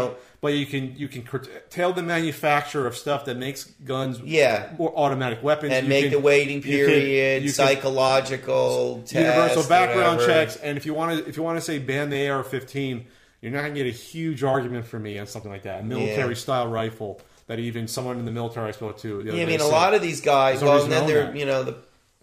but you can you can curtail the manufacture of stuff that makes guns Yeah. more automatic weapons. And You make can- the waiting you can- period, you can- psychological tests, universal background whatever. checks, and if you want to if you want to say ban the A R fifteen, you're not going to get a huge argument from me on something like that. A military Yeah. style rifle that even someone in the military I spoke to. The other Yeah, I day mean, a said, lot of these guys, There's no well, reason and then to own they're, that. you know, the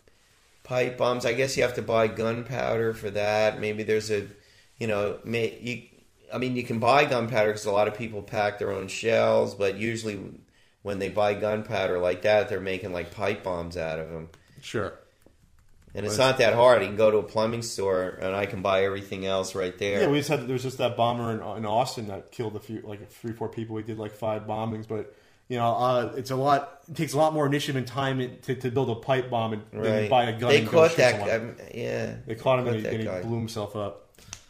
pipe bombs. I guess you have to buy gunpowder for that. Maybe there's a, you know, may, you, I mean, you can buy gunpowder because a lot of people pack their own shells, but usually when they buy gunpowder like that, they're making like pipe bombs out of them. Sure. And it's not that hard. You can go to a plumbing store and I can buy everything else right there. Yeah, we just had there was just that bomber in, in Austin that killed a few, like three, four people. We did like five bombings, but you know, uh, it's a lot. It takes a lot more initiative and time in- to, to build a pipe bomb and than Right. buy a gun. They and go caught shoot that. someone. Um, yeah, They caught him caught and he, that and he guy. blew himself up.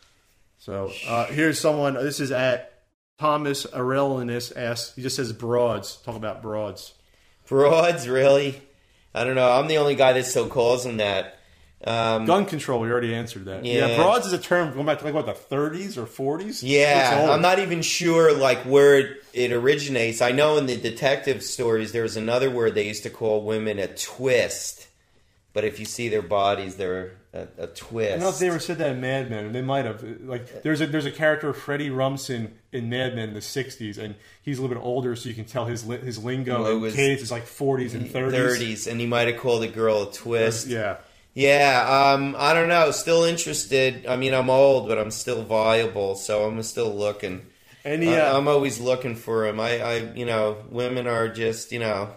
So uh, here's someone. This is at Thomas Arelinus asks. He just says broads. Talk about broads. Broads, really? I don't know. I'm the only guy that still calls them that. Um, Gun control. We already answered that. Yeah, Yeah. broads is a term going back to like what the thirties or forties. Yeah, I'm not even sure like where it, it originates. I know in the detective stories there was another word they used to call women a twist, but if you see their bodies, they're a, a twist. I don't know if they ever said that in Mad Men, and they might have. Like, there's a there's a character Freddie Rumsen in Mad Men in the sixties, and he's a little bit older, so you can tell his li- his lingo Well, it and was cadence is like forties and thirties. thirties, and you might have called a girl a twist. Yeah. Yeah, um, I don't know. Still interested. I mean, I'm old, but I'm still viable, so I'm still looking. And I- yeah, I'm always looking for them. I, I, you know, women are just, you know,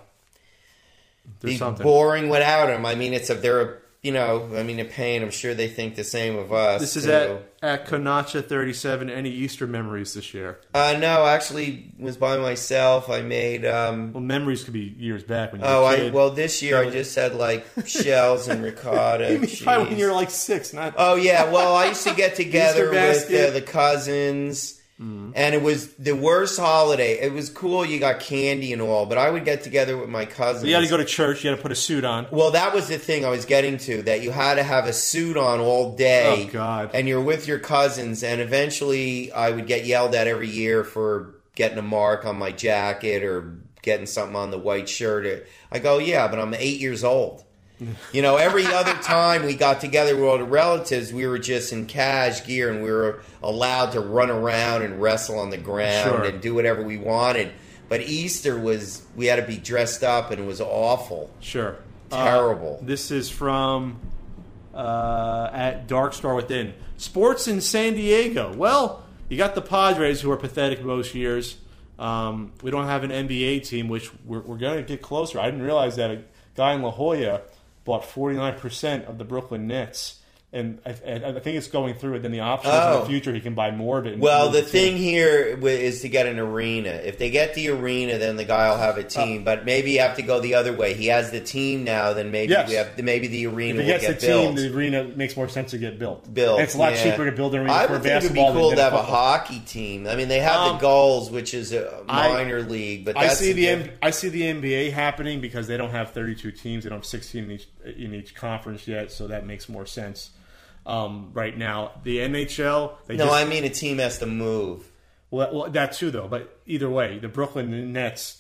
there's be something. boring without them. I mean, it's a they're a, you know, I mean, a pain. I'm sure they think the same of us. This is too. at at Konacha thirty-seven. Any Easter memories this year? Uh, no, actually, was by myself. I made. Um, Well, memories could be years back when you were oh, a I kid. well this year I just had like shells and ricotta. You mean probably when cheese. you're like six, not Oh yeah, well I used to get together with basket. uh, the cousins, and it was the worst holiday. It was cool, you got candy and all, but I would get together with my cousins. you had to go to church. You had to put a suit on. Well, that was the thing I was getting to, that you had to have a suit on all day. Oh, God. And you're with your cousins, and eventually I would get yelled at every year for getting a mark on my jacket or getting something on the white shirt. I go, yeah, but I'm eight years old. You know, every other time we got together with all the relatives, we were just in cash gear and we were allowed to run around and wrestle on the ground Sure. and do whatever we wanted. But Easter was, we had to be dressed up and it was awful. Sure. Terrible. Uh, this is from uh, at Dark Star Within. Sports in San Diego. Well, you got the Padres, who are pathetic most years. Um, we don't have an N B A team, which we're, we're going to get closer. I didn't realize that a guy in La Jolla bought forty-nine percent of the Brooklyn Nets. And I, I think it's going through it. Then the option is in Oh. the future he can buy more of it. and Well, move the team. thing here wi- is to get an arena. If they get the arena, then the guy will have a team. Uh, but maybe you have to go the other way. He has the team now, then maybe Yes. we have maybe the If arena he will gets the get team, built. the arena makes more sense to get built. built. And it's a lot yeah. cheaper to build an arena I for would think it'd be basketball cool than to have a football. hockey team. I mean, they have Um, the goals, which is a I- minor league, but I that's see the diff- N- I see the N B A happening because they don't have thirty-two teams. They don't have sixteen in each in each conference yet, so that makes more sense um, right now. The N H L, they No, just, I mean a team has to move. well, well, that too though. But either way, the Brooklyn Nets,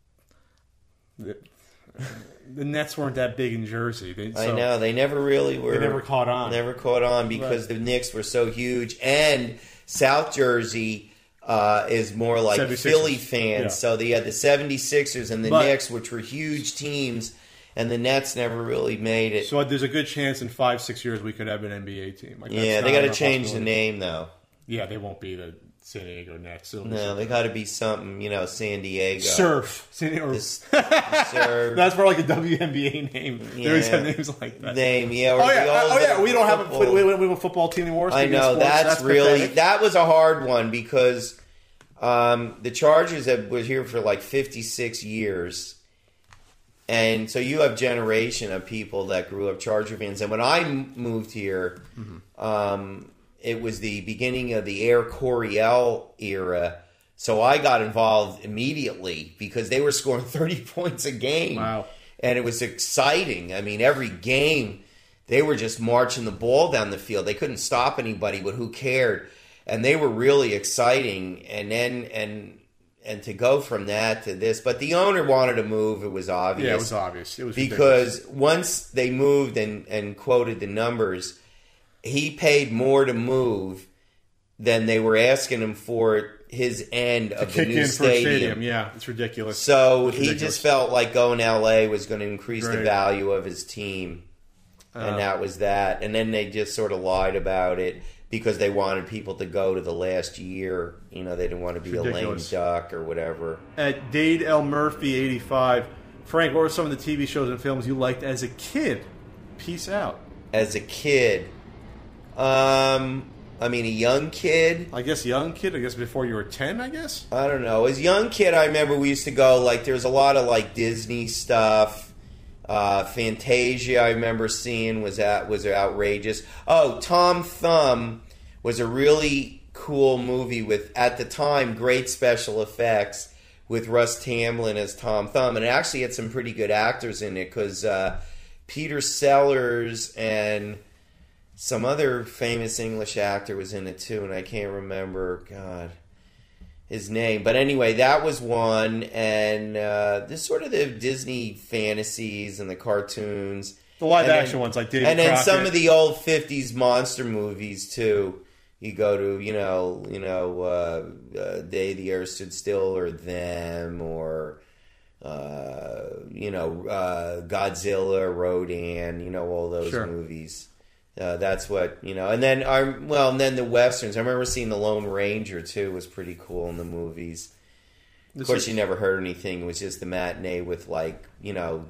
the, the Nets weren't that big in Jersey. They, I so know they never really were. They never caught on. Never caught on because the Knicks were so huge, and South Jersey uh, is more like seventy-sixers. Philly fans. Yeah. So they had the seventy-sixers and the But- Knicks, which were huge teams, and the Nets never really made it. So there's a good chance in five, six years we could have an N B A team. Like, that's yeah, they not got to a change the possibility. name though. Yeah, they won't be the San Diego Nets. It'll be No, they got to be something, you know, San Diego. Surf. San Diego. This- Surf. That's more like a W N B A name. They always Yeah. have names like that. Name, yeah. Or Oh yeah, the oh old yeah. We don't have a football. we, we, we have a football team anymore. I speaking of know sports. that's, really pathetic. that was a hard one because um, the Chargers have, was here for like fifty-six years, and so you have generation of people that grew up Charger fans. And when I m- moved here, Mm-hmm. um, it was the beginning of the Air Coryell era. So I got involved immediately because they were scoring thirty points a game. Wow. And it was exciting. I mean, every game, they were just marching the ball down the field. They couldn't stop anybody, but who cared? And they were really exciting. And then, and and to go from that to this, but the owner wanted to move. It was obvious. Yeah, it was obvious. It was because ridiculous. once they moved and, and quoted the numbers, he paid more to move than they were asking him for his end of the Kick new in for a stadium. stadium. Yeah, it's ridiculous. So It's he ridiculous. just felt like going to L A was going to increase the Right. value of his team. And Uh, that was that. And then they just sort of lied about it because they wanted people to go to the last year. You know, they didn't want to be a lame Ridiculous. duck or whatever. At Dade L. Murphy eighty-five, Frank, what were some of the T V shows and films you liked as a kid? Peace out. As a kid, um, I mean, a young kid, I guess young kid. I guess before you were ten. I guess. I don't know. As a young kid, I remember we used to go, like, there was a lot of, like, Disney stuff. Uh, Fantasia, I remember seeing, was at, was outrageous. Oh, Tom Thumb was a really cool movie with, at the time, great special effects with Russ Tamblyn as Tom Thumb. And it actually had some pretty good actors in it because uh, Peter Sellers and some other famous English actor was in it too, and I can't remember, God, his name. But anyway, that was one, and uh, this sort of the Disney fantasies and the cartoons. The live And then- action ones like David and then Crockett. some of the old fifties monster movies too. You go to, you know, you know, uh, uh, Day the Earth Stood Still, or Them, or uh, you know, uh, Godzilla, Rodan. You know, all those Sure. movies. Uh, that's what, you know. And then I well, and then the westerns. I remember seeing The Lone Ranger too. Was pretty cool in the movies. Of This course, is- you never heard anything. It was just the matinee with, like, you know,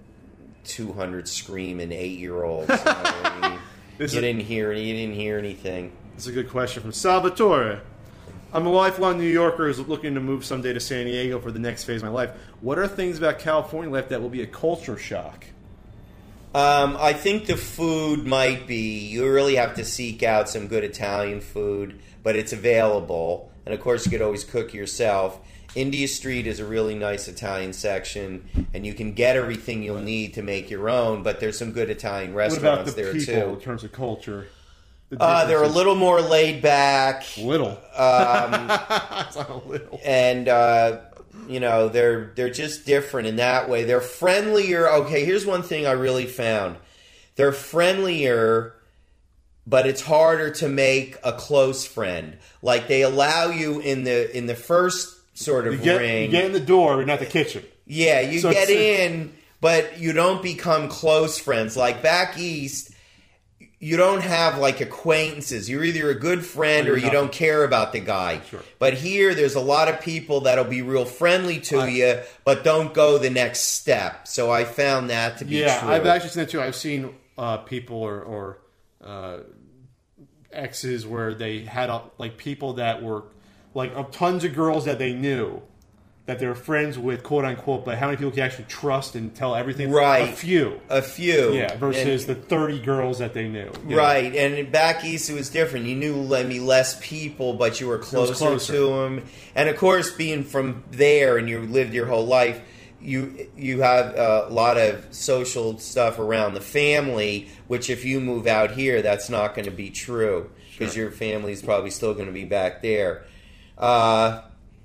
two hundred screaming eight year olds. You, know what I mean? This You is- didn't hear you didn't hear anything. That's a good question from Salvatore. I'm a lifelong New Yorker who's looking to move someday to San Diego for the next phase of my life. What are things about California life that will be a culture shock? Um, I think the food might be. You really have to seek out some good Italian food, but it's available, and of course you could always cook yourself. India Street is a really nice Italian section, and you can get everything you'll need to make your own. But there's some good Italian What about restaurants the there people too. in terms of culture? The Uh, they're a differences? little more laid back. little. Um, It's not a little. and uh, you know they're they're just different in that way. They're friendlier. Okay, here's one thing I really found: they're friendlier, but it's harder to make a close friend. Like, they allow you in the in the first sort of You get, ring. you get in the door, but not the kitchen. Yeah, you So get it's- in, but you don't become close friends. Like back east, you don't have like acquaintances. You're either a good friend or you nothing. don't care about the guy. Sure. But here, there's a lot of people that'll be real friendly to I- you, but don't go the next step. So I found that to be Yeah, true. I've actually seen that too. I've seen uh, people or, or uh, exes where they had uh, like people that were like uh, tons of girls that they knew that they were friends with, quote unquote. But how many people can you actually trust and tell everything? Right. A few. a few. Yeah, versus And- the thirty girls that they knew. you know? Right, and back east it was different. You knew maybe less people, but you were closer, closer. to them. And of course, being from there and you lived your whole life, you you have a lot of social stuff around the family. Which, if you move out here, that's not going to be true because Sure. your family's probably still going to be back there. Uh,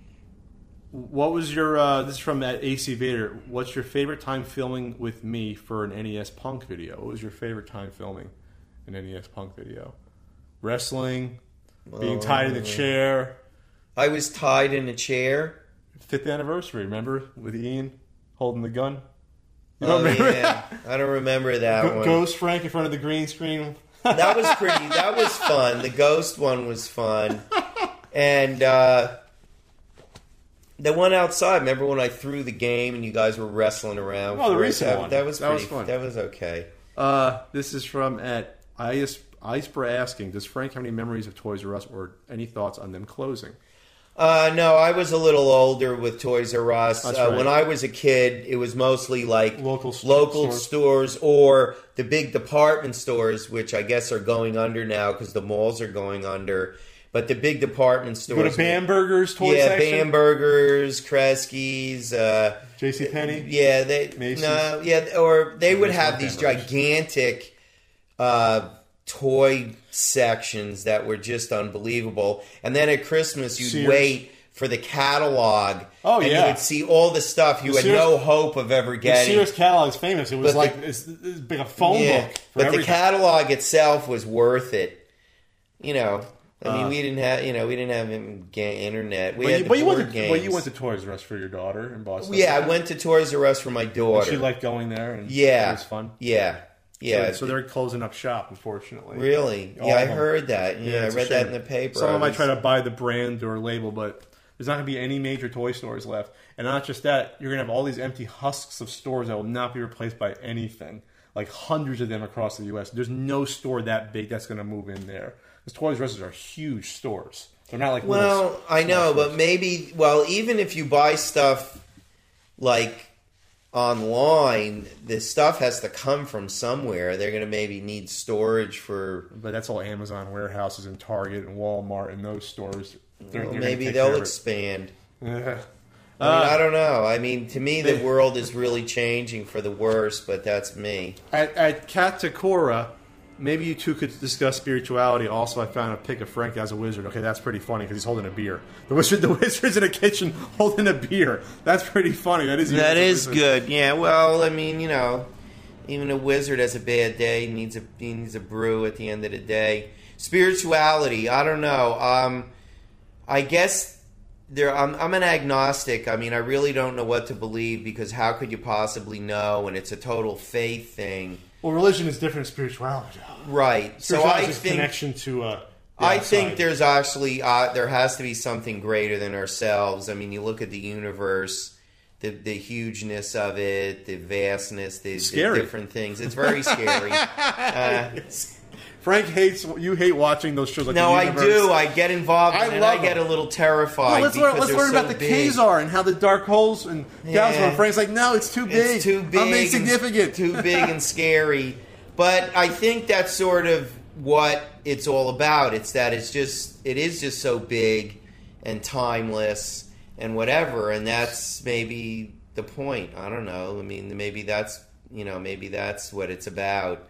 What was your? Uh, this is from at A C Vader. What's your favorite time filming with me for an N E S Punk video? What was your favorite time filming an N E S Punk video? Wrestling, being tied in the chair. I was tied in a chair. Fifth anniversary. Remember with Ian holding the gun. You Oh don't remember yeah, I don't remember that Go- one. Ghost Frank in front of the green screen. That was pretty. That was fun. The ghost one was fun, and uh, the one outside. Remember when I threw the game and you guys were wrestling around? Oh, the for it? recent that, one. That was That was pretty, fun. That was okay. Uh, this is from at Ice Icebra asking, does Frank have any memories of Toys R Us or any thoughts on them closing? Uh, no, I was a little older with Toys R Us. That's Uh, right. when I was a kid, it was mostly like Local st- local stores. stores or the big department stores, which I guess are going under now because the malls are going under. But the big department Go stores, to Bamberger's toy yeah, section. Bambergers, Kresge's, uh, JCPenney. yeah, they Macy's? no, yeah, or they would Macy's have not these Bamberger's. gigantic uh, toy sections that were just unbelievable. And then at Christmas, you'd Sears. wait for the catalog. Oh, and yeah. you would see all the stuff you The had Sears- no hope of ever The getting. Sears catalog is famous. It was But like the- it's, it's like a phone Yeah, book. For but everything. the catalog itself was worth it. You know, I mean, Uh, we didn't have, you know, we didn't have in- ga- internet. We But had you, the but you board went to games. well, you went to Toys R Us for your daughter in Boston. Yeah, I went to Toys R Us for my And daughter. she liked going there. And yeah, it was fun. Yeah, yeah. So, so they're closing up shop, unfortunately. Really? All Yeah, I of them. heard that. Yeah, Yeah, I it's a read that shame. in the paper. Some of them I might was- try to buy the brand or label, but there's not going to be any major toy stores left. And not just that, you're going to have all these empty husks of stores that will not be replaced by anything. Like hundreds of them across the U S. There's no store that big that's going to move in there. Because Toys R Us are huge stores. They're not like little Well, I know, but maybe. Well, even if you buy stuff like online, this stuff has to come from somewhere. They're going to maybe need storage for. But that's all Amazon warehouses and Target and Walmart and those stores. They're, Well, they're maybe gonna take they'll care of it. expand. Yeah. I mean, Uh, I don't know. I mean, to me, the they- world is really changing for the worse, but that's me. At, at Katakura, maybe you two could discuss spirituality. Also, I found a pic of Frank as a wizard. Okay, that's pretty funny because he's holding a beer. The wizard, the wizard's in a kitchen holding a beer. That's pretty funny. That is That a is wizard. good. Yeah. Well, I mean, you know, even a wizard has a bad day. He needs a he needs a brew at the end of the day. Spirituality. I don't know. Um, I guess there. I'm I'm an agnostic. I mean, I really don't know what to believe because how could you possibly know? And it's a total faith thing, Well, religion is different than spirituality. right? So Spirituality I is think. connection to. Uh, the I outside. think there's actually uh, there has to be something greater than ourselves. I mean, you look at the universe, the the hugeness of it, the vastness, the, the Scary. different things. It's very scary. Uh, Frank hates you. Hate watching those shows. Like no, the I Universe. do. I get involved I and love I get them. a little terrified. Well, let's because learn, let's they're learn so about the big. Khazar and how the dark holes and Yeah. Dallas. Frank's like, no, it's too big. It's too big. I'm and- insignificant. Too big and scary. But I think that's sort of what it's all about. It's that it's just it is just so big and timeless and whatever, and that's maybe the point. I don't know. I mean, maybe that's you know maybe that's what it's about.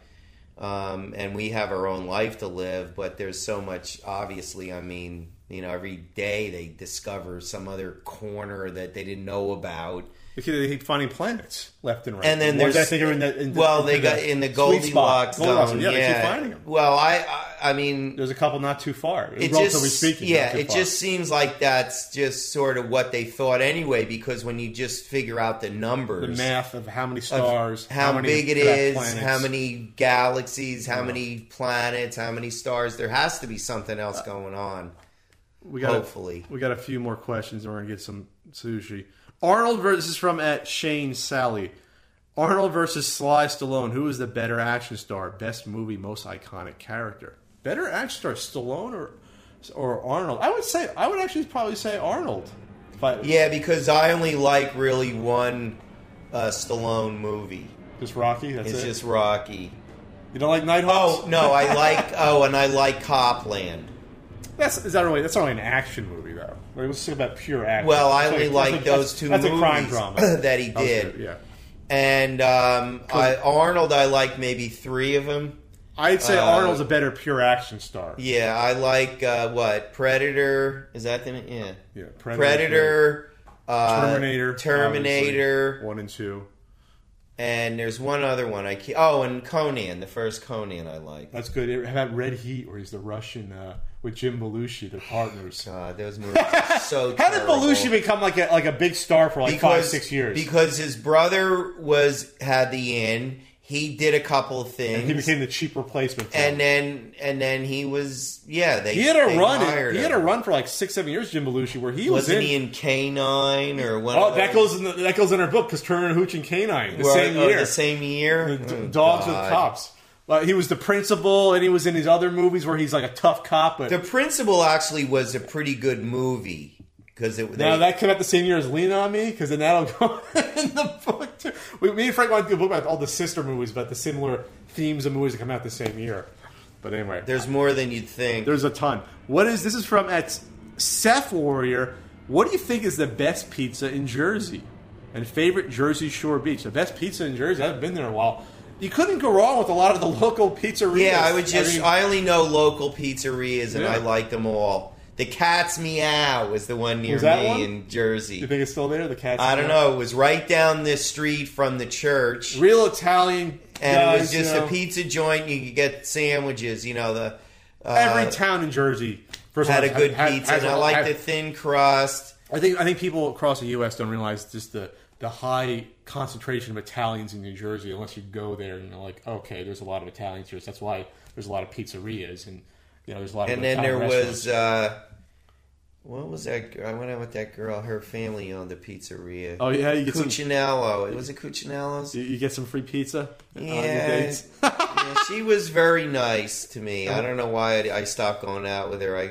Um, and we have our own life to live, but there's so much. Obviously, I mean, you know, every day they discover some other corner that they didn't know about. They keep finding planets left and right. And then Ones there's I think are in the, in the- well, into they got the in the sweet spot. Goldilocks Goldilocks, zone. Yeah, Yeah, they keep finding them. Well, I, I, I mean, There's a couple not too far, it relatively just, speaking. yeah, not too it far. just seems like that's just sort of what they thought anyway. Because when you just figure out the numbers, the math of how many of stars, how, many big it black is, planets. how many galaxies, how many planets, how many stars, there has to be something else going on. We got hopefully. A, we got a few more questions, and we're gonna get some sushi. Arnold versus this is from at Shane Sally. Arnold versus Sly Stallone. Who is the better action star? Best movie, most iconic character. Better action star, Stallone or or Arnold? I would say I would actually probably say Arnold. If I, Yeah, because I only like really one uh, Stallone movie. just Rocky. That's It's it. just Rocky. You don't like Nighthawks? Oh no, I like oh, and I like Copland. That's is that really? That's not really an action movie though. Let's talk about pure action. Well, I That's only like- like that's a- those that's- two That's movies a crime drama that he That was did. good, yeah. And um, I, Arnold, I like maybe three of them. I'd say Uh, Arnold's a better pure action star. Yeah, I like uh, what Predator. Is that the yeah? Yeah, Predator, Predator, uh, Terminator, Terminator, obviously. one and two. and there's one other one. I keep, oh, and Conan, the first Conan I like. That's good. How about Red Heat, where he's the Russian uh, with Jim Belushi, they're partners. God, those movies are so. How did terrible. Belushi become like a like a big star for like five six years? Because his brother was had the in. He did a couple of things. And he became the cheap replacement. For him. and then and then he was yeah. They he had a they run. hired He had a him. run for like six seven years. Jim Belushi, where he was Wasn't in. he in K nine or one? Oh, of that those? goes in the, that goes in our book because Turner and Hooch and Canine the Well, same oh, year. The same year. The Oh, Dogs God. with Cops. Uh, he was the principal, and he was in these other movies where he's like a tough cop. But The Principal actually was a pretty good movie because it. now they- that came out the same year as Lean on Me, because then that'll go in the book too. We, me and Frank wanted to do a book about all the sister movies, about the similar themes of movies that come out the same year. But anyway, there's more than you'd think. there's a ton. What is this? Is from at Seth Warrior. What do you think is the best pizza in Jersey? And favorite Jersey Shore beach? The best pizza in Jersey. I haven't been there in a while. You couldn't go wrong with a lot of the local pizzerias. Yeah, I would just. mean, I, only know local pizzerias, and Yeah. I like them all. The Cat's Meow was the one near Was that me one? in Jersey. You think it's still there? The Cat's I don't Meow? know. It was right down this street from the church. Real Italian And guys, it was just you know, a pizza joint. You could get sandwiches. You know, the uh, every town in Jersey first of had all, a good had- pizza. has And a- I like had- the thin crust. I think I think people across the U S don't realize just the the high concentration of Italians in New Jersey unless you go there and you're like, okay, there's a lot of Italians here. So that's why there's a lot of pizzerias and you know there's a lot of And then Italian there restaurants. was uh, what was that? I went out with that girl. Her family owned the pizzeria. Oh yeah, you get some Cucinello. Was it Cucinello's? you you get some free pizza on your Yeah. dates. Yeah, she was very nice to me. I don't know why I, I stopped going out with her. I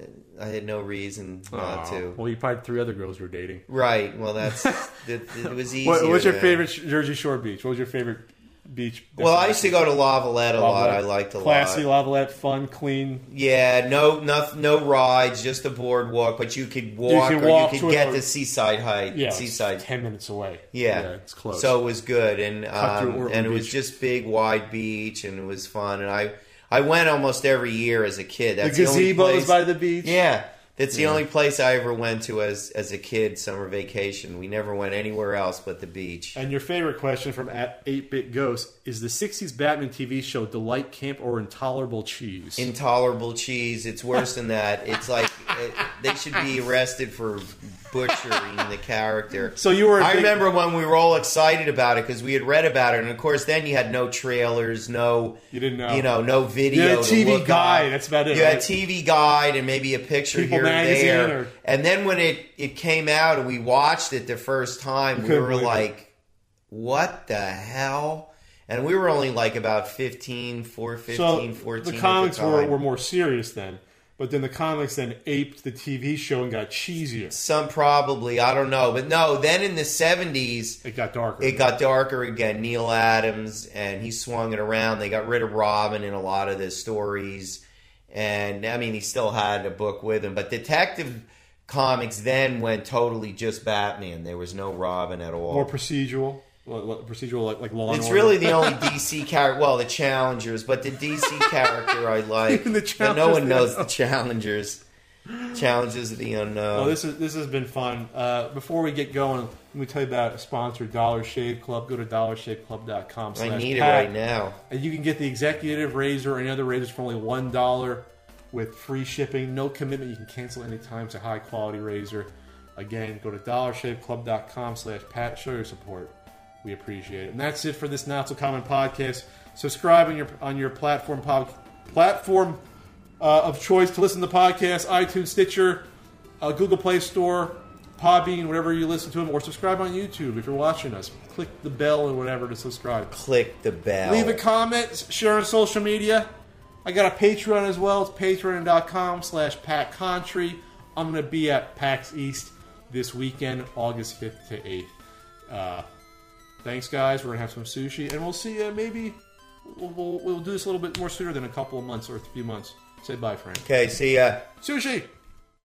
I had no reason not Oh, to. well, you probably had three other girls you were dating. Right. Well, that's it, it was easier. What, what's your then. favorite Jersey Shore beach? What was your favorite beach? Well, I used to go to Lavalette a lot. I liked a Classy, lot. Lavalette, fun, clean. Yeah, no, no, no rides, just a boardwalk. But you could walk, can or walk you to could get it, or- to Seaside Heights. Yeah, Seaside. it's ten minutes away. Yeah. it's close. So it was good, and Cut through um, Orton and it was Beach. just big, wide beach, and it was fun. And I, I went almost every year as a kid. the That's the, only gazebos place. by the beach. Yeah, that's the Yeah. only place I ever went to as as a kid. Summer vacation. We never went anywhere else but the beach. And your favorite question from at eight bit Ghost is the sixties Batman T V show Delight Camp or Intolerable Cheese? Intolerable cheese. It's worse than that. It's like it, they should be arrested for butchering the character. So you were a I big- remember when we were all excited about it because we had read about it, and of course, then you had no trailers, no You didn't know. you know, no video. You had a to T V look guide, up. that's about it, You had right? a T V guide and maybe a picture People here or magazine there. or- And then when it it came out and we watched it the first time, we couldn't were believe it. like, "What the hell?" And we were only like about fifteen, four, fifteen, so fourteen. the at comics the were, time. were more serious then, but then the comics then aped the T V show and got cheesier. Some probably, I don't know. But no, then in the seventies, It got darker. it got darker again. Neil Adams, and he swung it around. They got rid of Robin in a lot of the stories. And, I mean, he still had a book with him. But Detective Comics then went totally just Batman. There was no Robin at all. more procedural, like- like- procedural like like Law and It's Order. really the only D C character. Well, the Challengers, but the D C character I like. Even the but no Challengers, one knows they the Challengers. Challenges of the unknown. Well, this is this has been fun. Uh, before we get going, let me tell you about a sponsor, Dollar Shave Club. Go to dollar shave club dot com. I need it right now. And you can get the executive razor or any other razors for only one dollar with free shipping. No commitment. You can cancel anytime. It's a high quality razor. Again, go to dollar shave club dot com slash Pat. Show your support. We appreciate it. And that's it for this Not So Common podcast. Subscribe on your on your platform pod, platform uh, of choice to listen to podcasts: iTunes, Stitcher, uh, Google Play Store, Podbean, whatever you listen to them, or subscribe on YouTube if you're watching us. Click the bell or whatever to subscribe. Click the bell. Leave a comment, share on social media. I got a Patreon as well. It's patreon dot com slash Pat Contry. I'm going to be at PAX East this weekend, August fifth to eighth. Uh, thanks, guys. We're going to have some sushi, and we'll see you maybe. We'll, we'll, we'll do this a little bit more sooner than a couple of months or a few months. Say bye, Frank. Okay, see ya. Sushi!